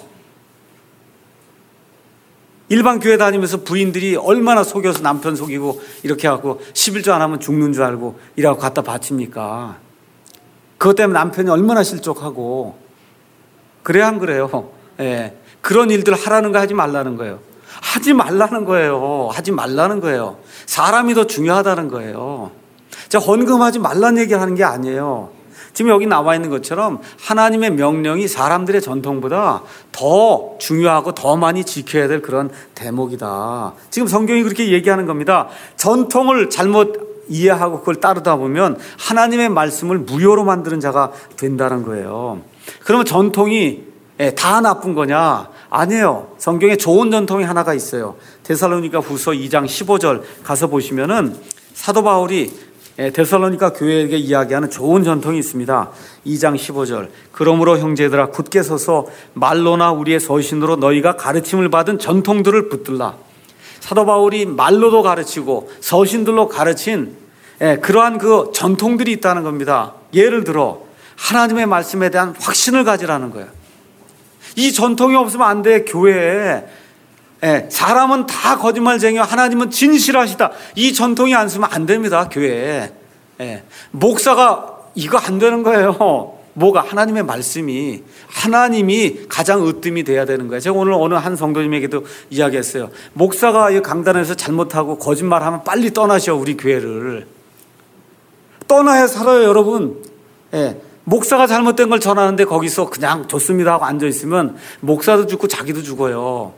일반 교회 다니면서 부인들이 얼마나 속여서 남편 속이고 이렇게 하고 11조 안 하면 죽는 줄 알고 이라고 갖다 바칩니까? 그것 때문에 남편이 얼마나 실족하고 그래야 안 그래요? 그런 일들 하라는 거 하지 말라는 거예요. 하지 말라는 거예요. 하지 말라는 거예요. 사람이 더 중요하다는 거예요. 제가 헌금하지 말라는 얘기를 하는 게 아니에요. 지금 여기 나와 있는 것처럼 하나님의 명령이 사람들의 전통보다 더 중요하고 더 많이 지켜야 될 그런 대목이다. 지금 성경이 그렇게 얘기하는 겁니다. 전통을 잘못 이해하고 그걸 따르다 보면 하나님의 말씀을 무효로 만드는 자가 된다는 거예요. 그러면 전통이 다 나쁜 거냐? 아니에요. 성경에 좋은 전통이 하나가 있어요. 데살로니가 후서 2장 15절 가서 보시면은 사도 바울이 데살로니가 교회에게 이야기하는 좋은 전통이 있습니다. 2장 15절. 그러므로 형제들아 굳게 서서 말로나 우리의 서신으로 너희가 가르침을 받은 전통들을 붙들라. 사도 바울이 말로도 가르치고 서신들로 가르친 그러한 그 전통들이 있다는 겁니다. 예를 들어 하나님의 말씀에 대한 확신을 가지라는 거예요. 이 전통이 없으면 안 돼. 교회에 사람은 다 거짓말쟁이요 하나님은 진실하시다. 이 전통이 안 쓰면 안 됩니다. 교회에. 목사가 이거 안 되는 거예요. 뭐가? 하나님의 말씀이 하나님이 가장 으뜸이 돼야 되는 거예요. 제가 오늘 어느 한 성도님에게도 이야기했어요. 목사가 이 강단에서 잘못하고 거짓말하면 빨리 떠나셔. 우리 교회를 떠나야 살아요. 여러분. 목사가 잘못된 걸 전하는데 거기서 그냥 좋습니다 하고 앉아있으면 목사도 죽고 자기도 죽어요.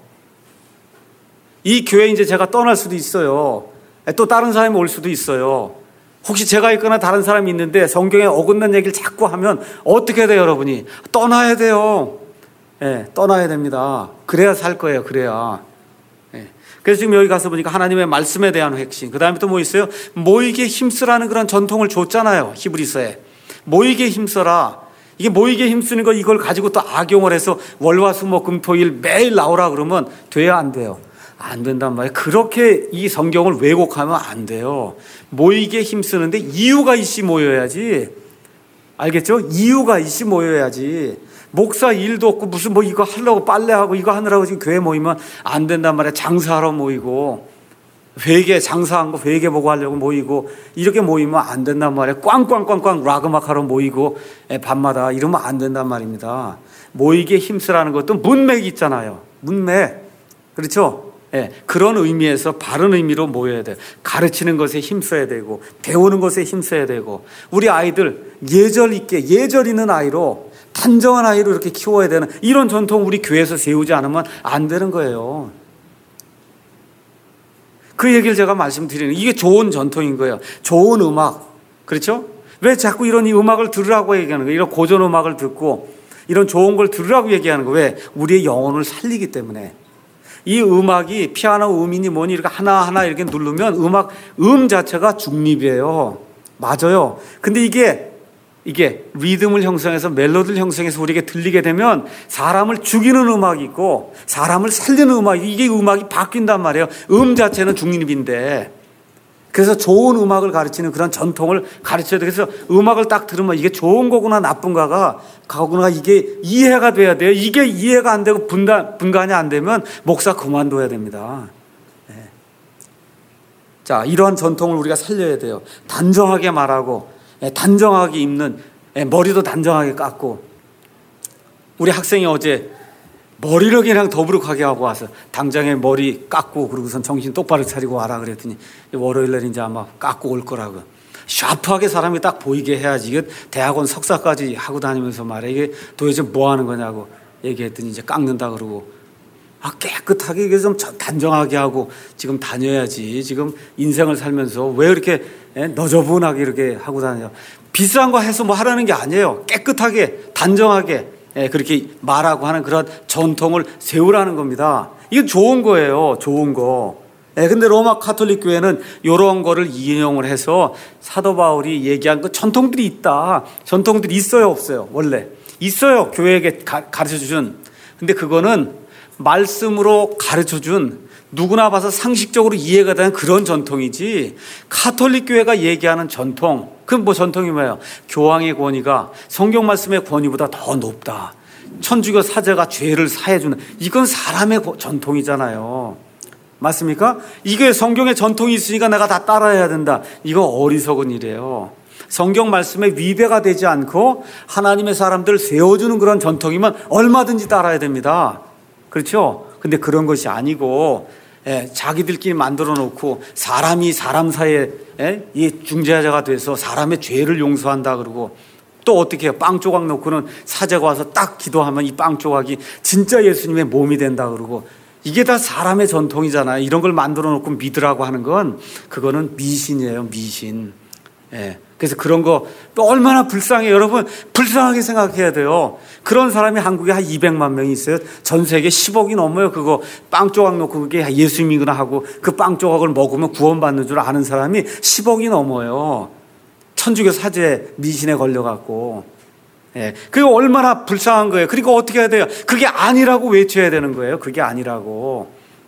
이 교회 이제 제가 떠날 수도 있어요. 또 다른 사람이 올 수도 있어요. 혹시 제가 있거나 다른 사람이 있는데 성경에 어긋난 얘기를 자꾸 하면 어떻게 돼요, 여러분이? 떠나야 돼요. 떠나야 됩니다. 그래야 살 거예요, 그래야. 그래서 지금 여기 가서 보니까 하나님의 말씀에 대한 핵심. 그 다음에 또 뭐 있어요? 모이게 힘쓰라는 그런 전통을 줬잖아요, 히브리서에. 모이게 힘써라. 이게 모이게 힘쓰는 거 이걸 가지고 또 악용을 해서 월화수목금토일 매일 나오라 그러면 돼야 안 돼요? 안 된단 말이에요. 그렇게 이 성경을 왜곡하면 안 돼요. 모이게 힘쓰는데 이유가 있이 모여야지. 알겠죠? 이유가 있이 모여야지. 목사 일도 없고 무슨 뭐 이거 하려고 빨래하고 이거 하느라고 지금 교회 모이면 안 된단 말이에요. 장사하러 모이고 회계 장사한 거 회계 보고 하려고 모이고 이렇게 모이면 안 된단 말이에요. 꽝꽝꽝꽝 락음악 하러 모이고 밤마다 이러면 안 된단 말입니다. 모이게 힘쓰라는 것도 문맥이 있잖아요. 문맥. 그렇죠? 그런 의미에서 바른 의미로 모여야 돼요. 가르치는 것에 힘써야 되고 배우는 것에 힘써야 되고 우리 아이들 예절 있게 예절 있는 아이로 단정한 아이로 이렇게 키워야 되는 이런 전통 우리 교회에서 세우지 않으면 안 되는 거예요. 그 얘기를 제가 말씀드리는 이게 좋은 전통인 거예요. 좋은 음악. 그렇죠? 왜 자꾸 이런 이 음악을 들으라고 얘기하는 거예요? 이런 고전 음악을 듣고 이런 좋은 걸 들으라고 얘기하는 거예요. 왜? 우리의 영혼을 살리기 때문에. 이 음악이 피아노 음이니 뭐니 이렇게 하나하나 이렇게 누르면 음 자체가 중립이에요. 맞아요. 근데 이게 리듬을 형성해서 멜로디를 형성해서 우리에게 들리게 되면 사람을 죽이는 음악이 있고 사람을 살리는 음악이, 이게 음악이 바뀐단 말이에요. 음 자체는 중립인데. 그래서 좋은 음악을 가르치는 그런 전통을 가르쳐야 돼. 그래서 음악을 딱 들으면 이게 좋은 거구나 나쁜가가 이게 이해가 돼야 돼요. 이게 이해가 안 되고 분간이 안 되면 목사 그만둬야 됩니다. 네. 자, 이러한 전통을 우리가 살려야 돼요. 단정하게 말하고, 단정하게 입는, 머리도 단정하게 깎고. 우리 학생이 어제 머리를 그냥 더부룩하게 하고 와서 당장에 머리 깎고 그러고선 정신 똑바로 차리고 와라 그랬더니 월요일날 이제 아마 깎고 올 거라고. 샤프하게 사람이 딱 보이게 해야지. 이게 대학원 석사까지 하고 다니면서 말해. 이게 도대체 뭐 하는 거냐고 얘기했더니 이제 깎는다 그러고. 깨끗하게 이게 좀 단정하게 하고 지금 다녀야지. 지금 인생을 살면서 왜 이렇게 너저분하게 이렇게 하고 다녀. 비싼 거 해서 뭐 하라는 게 아니에요. 깨끗하게 단정하게 그렇게 말하고 하는 그런 전통을 세우라는 겁니다. 이게 좋은 거예요. 좋은 거. 근데 로마 가톨릭 교회는 이런 거를 인용을 해서 사도 바울이 얘기한 그 전통들이 있다. 전통들이 있어요, 없어요? 원래 있어요. 교회에게 가르쳐준. 근데 그거는 말씀으로 가르쳐준, 누구나 봐서 상식적으로 이해가 되는 그런 전통이지, 가톨릭 교회가 얘기하는 전통, 그건 뭐 전통이 뭐예요? 교황의 권위가 성경 말씀의 권위보다 더 높다. 천주교 사제가 죄를 사해주는, 이건 사람의 전통이잖아요. 맞습니까? 이게 성경의 전통이 있으니까 내가 다 따라해야 된다. 이거 어리석은 일이에요. 성경 말씀에 위배가 되지 않고 하나님의 사람들을 세워주는 그런 전통이면 얼마든지 따라야 됩니다. 그렇죠? 근데 그런 것이 아니고 자기들끼리 만들어 놓고 사람이 사람 사이에 이 중재자가 돼서 사람의 죄를 용서한다 그러고, 또 어떻게 해요? 빵 조각 놓고는 사제가 와서 딱 기도하면 이 빵 조각이 진짜 예수님의 몸이 된다 그러고, 이게 다 사람의 전통이잖아요. 이런 걸 만들어 놓고 믿으라고 하는 건 그거는 미신이에요. 미신. 그래서 그런 거 또 얼마나 불쌍해요. 여러분, 불쌍하게 생각해야 돼요. 그런 사람이 한국에 한 200만 명이 있어요. 전 세계 10억이 넘어요. 그거 빵 조각 놓고 그게 예수님이구나 하고 그 빵 조각을 먹으면 구원받는 줄 아는 사람이 10억이 넘어요. 천주교 사제 미신에 걸려갖고. 그게 얼마나 불쌍한 거예요. 그리고 어떻게 해야 돼요? 그게 아니라고 외쳐야 되는 거예요. 그게 아니라고.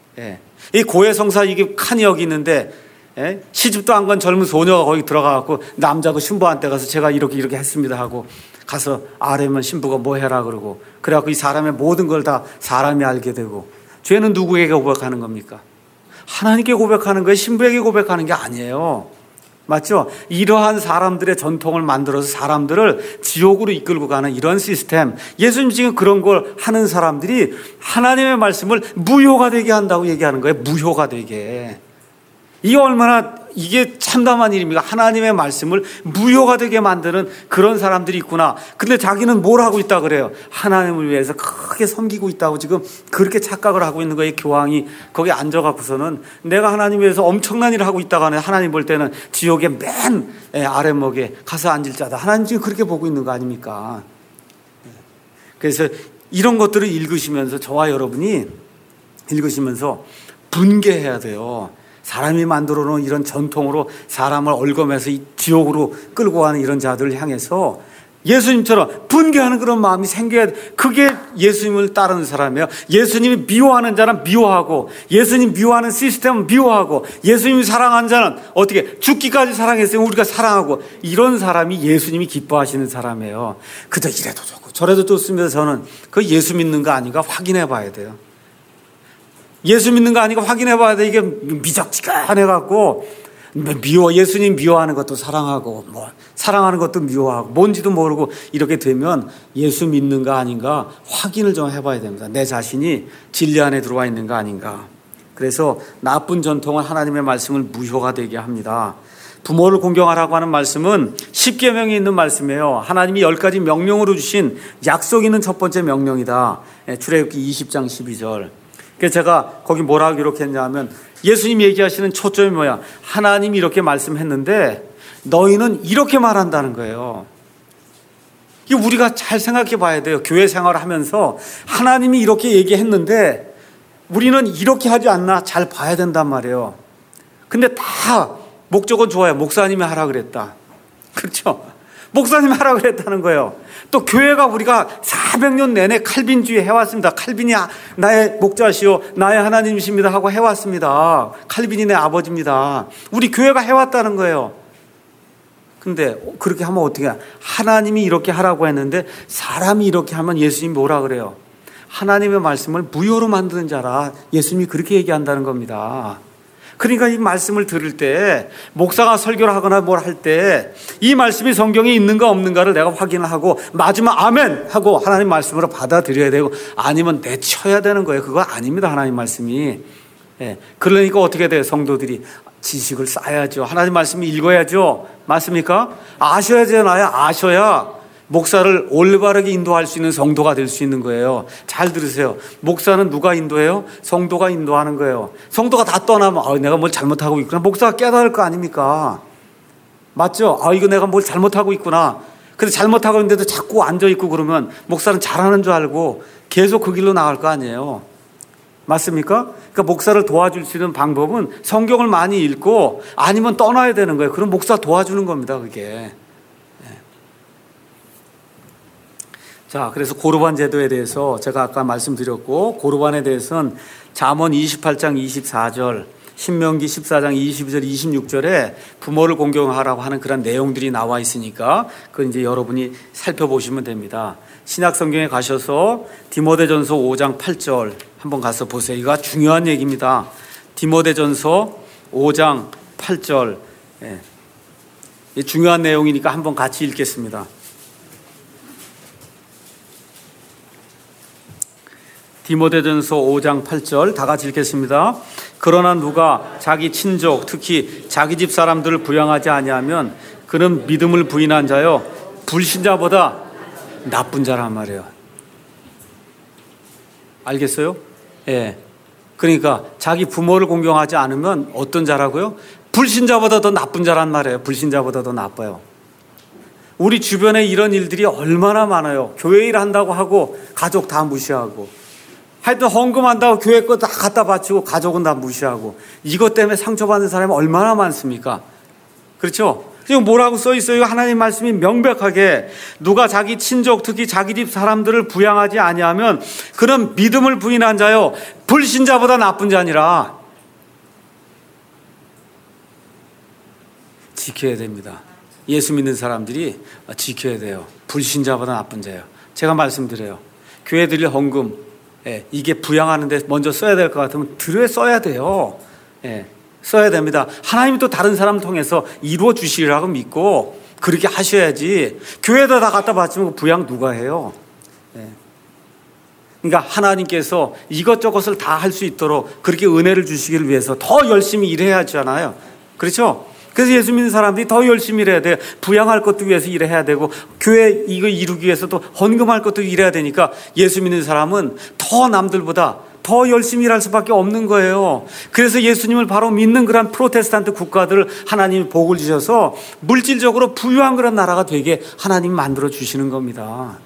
이 고해성사 이게 칸이 여기 있는데, 시집도 안 간 젊은 소녀가 거기 들어가갖고 남자고 신부한테 가서 제가 이렇게 했습니다 하고 가서 아래면 신부가 뭐 해라 그러고, 그래갖고 이 사람의 모든 걸 다 사람이 알게 되고, 죄는 누구에게 고백하는 겁니까? 하나님께 고백하는 거예요. 신부에게 고백하는 게 아니에요. 맞죠? 이러한 사람들의 전통을 만들어서 사람들을 지옥으로 이끌고 가는 이런 시스템, 예수님 지금 그런 걸 하는 사람들이 하나님의 말씀을 무효가 되게 한다고 얘기하는 거예요. 무효가 되게. 이게 얼마나 이게 참담한 일입니까? 하나님의 말씀을 무효가 되게 만드는 그런 사람들이 있구나. 근데 자기는 뭘 하고 있다 그래요? 하나님을 위해서 크게 섬기고 있다고 지금 그렇게 착각을 하고 있는 거예요. 교황이 거기 앉아갖고서는 내가 하나님 위해서 엄청난 일을 하고 있다고 하네. 하나님 볼 때는 지옥의 맨 아랫목에 가서 앉을 자다. 하나님 지금 그렇게 보고 있는 거 아닙니까? 그래서 이런 것들을 읽으시면서, 저와 여러분이 읽으시면서 분개해야 돼요. 사람이 만들어 놓은 이런 전통으로 사람을 얽어매서 이 지옥으로 끌고 가는 이런 자들을 향해서 예수님처럼 분개하는 그런 마음이 생겨야 돼. 그게 예수님을 따르는 사람이에요. 예수님이 미워하는 자는 미워하고, 예수님 미워하는 시스템은 미워하고, 예수님이 사랑하는 자는 어떻게 죽기까지 사랑했으면 우리가 사랑하고, 이런 사람이 예수님이 기뻐하시는 사람이에요. 그저 이래도 좋고 저래도 좋습니다. 저는 그 예수 믿는 거 아닌가 확인해 봐야 돼요. 예수 믿는 거 아니고 확인해 봐야 돼. 이게 미적지근해갖고 예수님 미워하는 것도 사랑하고, 뭐 사랑하는 것도 미워하고, 뭔지도 모르고 이렇게 되면 예수 믿는 거 아닌가 확인을 좀 해봐야 됩니다. 내 자신이 진리 안에 들어와 있는 거 아닌가. 그래서 나쁜 전통은 하나님의 말씀을 무효가 되게 합니다. 부모를 공경하라고 하는 말씀은 10계명이 있는 말씀이에요. 하나님이 10가지 명령으로 주신 약속 있는 첫 번째 명령이다. 출애굽기 20장 12절. 그래서 제가 거기 뭐라고 기록했냐면, 예수님 얘기하시는 초점이 뭐야? 하나님이 이렇게 말씀했는데 너희는 이렇게 말한다는 거예요. 이게 우리가 잘 생각해 봐야 돼요. 교회 생활을 하면서 하나님이 이렇게 얘기했는데 우리는 이렇게 하지 않나 잘 봐야 된단 말이에요. 근데 다 목적은 좋아요. 목사님이 하라 그랬다. 그렇죠? 목사님이 하라 그랬다는 거예요. 또 교회가 우리가 400년 내내 칼빈주의 해왔습니다. 칼빈이 나의 목자시오 나의 하나님이십니다 하고 해왔습니다. 칼빈이 내 아버지입니다. 우리 교회가 해왔다는 거예요. 근데 그렇게 하면 어떻게 해요? 하나님이 이렇게 하라고 했는데 사람이 이렇게 하면 예수님이 뭐라 그래요? 하나님의 말씀을 무효로 만드는 자라. 예수님이 그렇게 얘기한다는 겁니다. 그러니까 이 말씀을 들을 때 목사가 설교를 하거나 뭘 할 때 이 말씀이 성경에 있는가 없는가를 내가 확인을 하고 맞으면 아멘 하고 하나님 말씀으로 받아들여야 되고 아니면 내쳐야 되는 거예요. 그거 아닙니다. 하나님 말씀이. 예. 그러니까 어떻게 돼요? 성도들이 지식을 쌓아야죠. 하나님 말씀을 읽어야죠. 맞습니까? 아셔야 되나요? 아셔야 목사를 올바르게 인도할 수 있는 성도가 될 수 있는 거예요. 잘 들으세요. 목사는 누가 인도해요? 성도가 인도하는 거예요. 성도가 다 떠나면 내가 뭘 잘못하고 있구나. 목사가 깨달을 거 아닙니까? 맞죠? 이거 내가 뭘 잘못하고 있구나. 근데 잘못하고 있는데도 자꾸 앉아있고 그러면 목사는 잘하는 줄 알고 계속 그 길로 나갈 거 아니에요. 맞습니까? 그러니까 목사를 도와줄 수 있는 방법은 성경을 많이 읽고 아니면 떠나야 되는 거예요. 그럼 목사 도와주는 겁니다. 그게. 자, 그래서 고르반 제도에 대해서 제가 아까 말씀드렸고 고르반에 대해서는 잠언 28장 24절, 신명기 14장 22절, 26절에 부모를 공경하라고 하는 그런 내용들이 나와 있으니까 그건 이제 여러분이 살펴보시면 됩니다. 신약 성경에 가셔서 디모데전서 5장 8절 한번 가서 보세요. 이거 중요한 얘기입니다. 디모데전서 5장 8절. 예. 중요한 내용이니까 한번 같이 읽겠습니다. 디모데전서 5장 8절 다 같이 읽겠습니다. 그러나 누가 자기 친족 특히 자기 집 사람들을 부양하지 아니하면 그는 믿음을 부인한 자요 불신자보다 나쁜 자란 말이에요. 알겠어요? 예. 그러니까 자기 부모를 공경하지 않으면 어떤 자라고요? 불신자보다 더 나쁜 자란 말이에요. 불신자보다 더 나빠요. 우리 주변에 이런 일들이 얼마나 많아요. 교회 일 한다고 하고 가족 다 무시하고 하여튼 헌금한다고 교회 거 다 갖다 바치고 가족은 다 무시하고 이것 때문에 상처받는 사람이 얼마나 많습니까? 그렇죠? 지금 뭐라고 써 있어요? 하나님 말씀이 명백하게 누가 자기 친족 특히 자기 집 사람들을 부양하지 아니하면 그는 믿음을 부인한 자요 불신자보다 나쁜 자니라. 지켜야 됩니다. 예수 믿는 사람들이 지켜야 돼요. 불신자보다 나쁜 자예요. 제가 말씀드려요. 교회 드릴 헌금 이게 부양하는데 먼저 써야 될 것 같으면 들에 써야 돼요. 써야 됩니다. 하나님이 또 다른 사람 통해서 이루어 주시리라고 믿고 그렇게 하셔야지 교회에다 다 갖다 바치면 부양 누가 해요? 그러니까 하나님께서 이것저것을 다 할 수 있도록 그렇게 은혜를 주시기를 위해서 더 열심히 일해야 하잖아요. 그렇죠? 그래서 예수 믿는 사람들이 더 열심히 일해야 돼요. 부양할 것도 위해서 일해야 되고 교회 이거 이루기 위해서도 헌금할 것도 일해야 되니까 예수 믿는 사람은 더 남들보다 더 열심히 일할 수밖에 없는 거예요. 그래서 예수님을 바로 믿는 그런 프로테스탄트 국가들을 하나님이 복을 주셔서 물질적으로 부유한 그런 나라가 되게 하나님이 만들어 주시는 겁니다.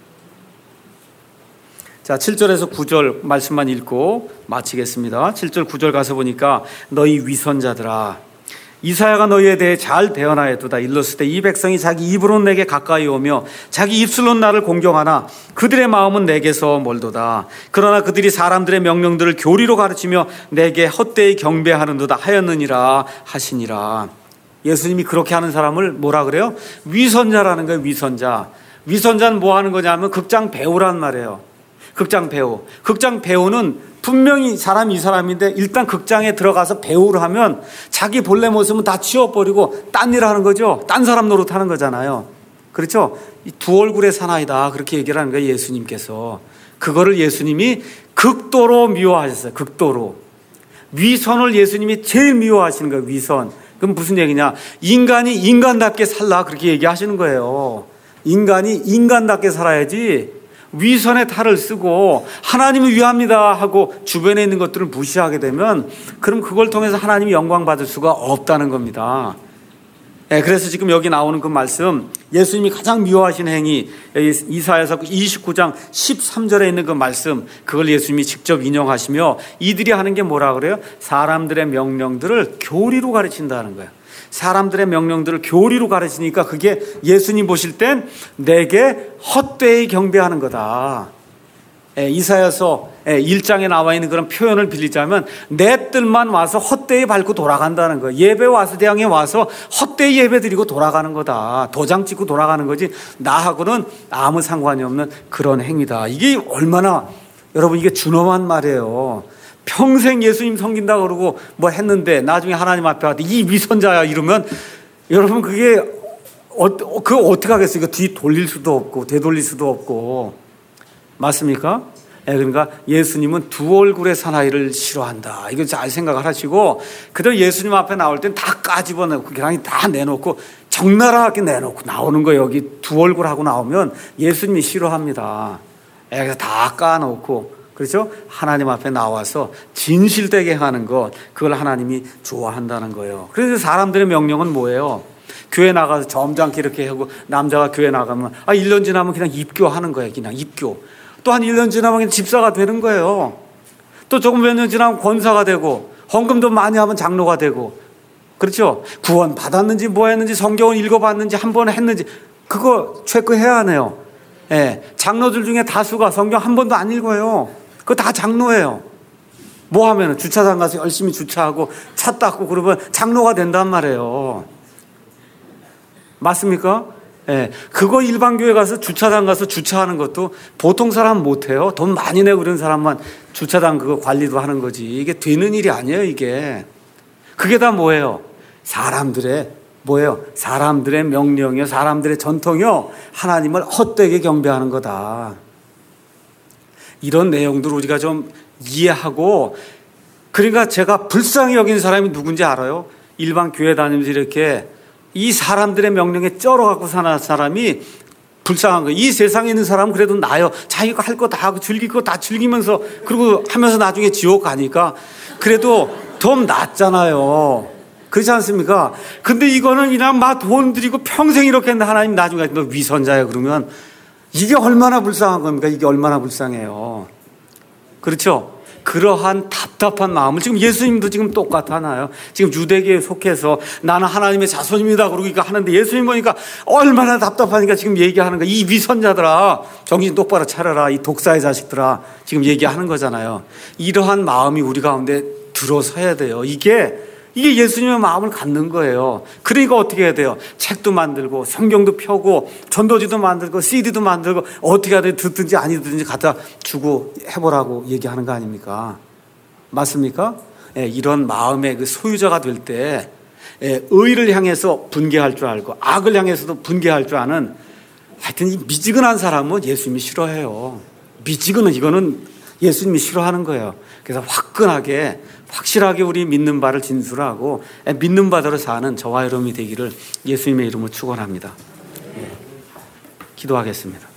자, 7절에서 9절 말씀만 읽고 마치겠습니다. 7절 9절 가서 보니까 너희 위선자들아 이사야가 너희에 대해 잘 대언하였도다. 일렀을 때 이 백성이 자기 입으로는 내게 가까이 오며 자기 입술로는 나를 공경하나 그들의 마음은 내게서 멀도다. 그러나 그들이 사람들의 명령들을 교리로 가르치며 내게 헛되이 경배하는도다 하였느니라 하시니라. 예수님이 그렇게 하는 사람을 뭐라 그래요? 위선자라는 거예요. 위선자. 위선자는 뭐 하는 거냐면 극장 배우란 말이에요. 극장 배우. 극장 배우는 분명히 사람이 이 사람인데 일단 극장에 들어가서 배우를 하면 자기 본래 모습은 다 치워버리고 딴 일 하는 거죠. 딴 사람 노릇하는 거잖아요. 그렇죠? 이 두 얼굴의 사나이다 그렇게 얘기를 하는 거예요. 예수님께서. 그거를 예수님이 극도로 미워하셨어요. 극도로. 위선을 예수님이 제일 미워하시는 거예요. 위선. 그럼 무슨 얘기냐? 인간이 인간답게 살라 그렇게 얘기하시는 거예요. 인간이 인간답게 살아야지 위선의 탈을 쓰고 하나님을 위합니다 하고 주변에 있는 것들을 무시하게 되면 그럼 그걸 통해서 하나님이 영광 받을 수가 없다는 겁니다. 그래서 지금 여기 나오는 그 말씀, 예수님이 가장 미워하신 행위, 이사야서 29장 13절에 있는 그 말씀, 그걸 예수님이 직접 인용하시며 이들이 하는 게 뭐라 그래요? 사람들의 명령들을 교리로 가르친다는 거예요. 사람들의 명령들을 교리로 가르치니까 그게 예수님 보실 땐 내게 헛되이 경배하는 거다. 이사야서 1장에 나와 있는 그런 표현을 빌리자면 내 뜰만 와서 헛되이 밟고 돌아간다는 거예요. 예배 와서 대항에 와서 헛되이 예배 드리고 돌아가는 거다. 도장 찍고 돌아가는 거지 나하고는 아무 상관이 없는 그런 행위다. 이게 얼마나 여러분 이게 준엄한 말이에요. 평생 예수님 섬긴다 그러고 뭐 했는데 나중에 하나님 앞에 와서 이 위선자야 이러면 여러분 그게 그거 어떻게 하겠어요? 이거 뒤 돌릴 수도 없고 되돌릴 수도 없고. 맞습니까? 그러니까 예수님은 두 얼굴의 사나이를 싫어한다. 이거 잘 생각을 하시고 그대로 예수님 앞에 나올 땐 다 까집어내고 그냥 다 내놓고 적나라하게 내놓고 나오는 거예요. 여기 두 얼굴하고 나오면 예수님이 싫어합니다. 그래서 다 까놓고 그렇죠? 하나님 앞에 나와서 진실되게 하는 것, 그걸 하나님이 좋아한다는 거예요. 그래서 사람들의 명령은 뭐예요? 교회 나가서 점잖게 이렇게 하고 남자가 교회 나가면 1년 지나면 그냥 입교하는 거예요. 그냥 입교. 또 한 1년 지나면 그냥 집사가 되는 거예요. 또 조금 몇 년 지나면 권사가 되고 헌금도 많이 하면 장로가 되고 그렇죠? 구원 받았는지 뭐 했는지 성경을 읽어봤는지 한 번 했는지 그거 체크해야 하네요. 장로들 중에 다수가 성경 한 번도 안 읽어요. 그거 다 장로예요. 뭐 하면은 주차장 가서 열심히 주차하고 차 닦고 그러면 장로가 된단 말이에요. 맞습니까? 그거 일반 교회 가서 주차장 가서 주차하는 것도 보통 사람 못 해요. 돈 많이 내고 그런 사람만 주차장 그거 관리도 하는 거지. 이게 되는 일이 아니에요, 이게. 그게 다 뭐예요? 사람들의 명령이요, 사람들의 전통이요, 하나님을 헛되게 경배하는 거다. 이런 내용들을 우리가 좀 이해하고, 그러니까 제가 불쌍히 여기는 사람이 누군지 알아요? 일반 교회 다니면서 이렇게 이 사람들의 명령에 쩔어갖고 사는 사람이 불쌍한 거예요. 이 세상에 있는 사람은 그래도 나아요. 자기가 할 거 다 하고 즐길 거 다 즐기면서 그리고 하면서 나중에 지옥 가니까 그래도 좀 낫잖아요. 그렇지 않습니까? 근데 이거는 그냥 막 돈 들이고 평생 이렇게 했는데 하나님 나중에 너 위선자야 그러면 이게 얼마나 불쌍한 겁니까? 이게 얼마나 불쌍해요. 그렇죠? 그러한 답답한 마음을 지금 예수님도 지금 똑같아요. 지금 유대교에 속해서 나는 하나님의 자손입니다 그러니까 하는데 예수님 보니까 얼마나 답답하니까 지금 얘기하는 거야. 이 위선자들아 정신 똑바로 차려라. 이 독사의 자식들아 지금 얘기하는 거잖아요. 이러한 마음이 우리 가운데 들어서야 돼요. 이게 예수님의 마음을 갖는 거예요. 그러니까 어떻게 해야 돼요? 책도 만들고 성경도 펴고 전도지도 만들고 CD도 만들고 어떻게 하든 듣든지 아니든지 갖다 주고 해보라고 얘기하는 거 아닙니까? 맞습니까? 이런 마음의 그 소유자가 될 때 의를 향해서 분개할 줄 알고 악을 향해서도 분개할 줄 아는 하여튼 이 미지근한 사람은 예수님이 싫어해요. 미지근은 이거는 예수님이 싫어하는 거예요. 그래서 화끈하게 확실하게 우리 믿는 바를 진술하고 믿는 바대로 사는 저와 여러분이 되기를 예수님의 이름으로 축원합니다. 기도하겠습니다.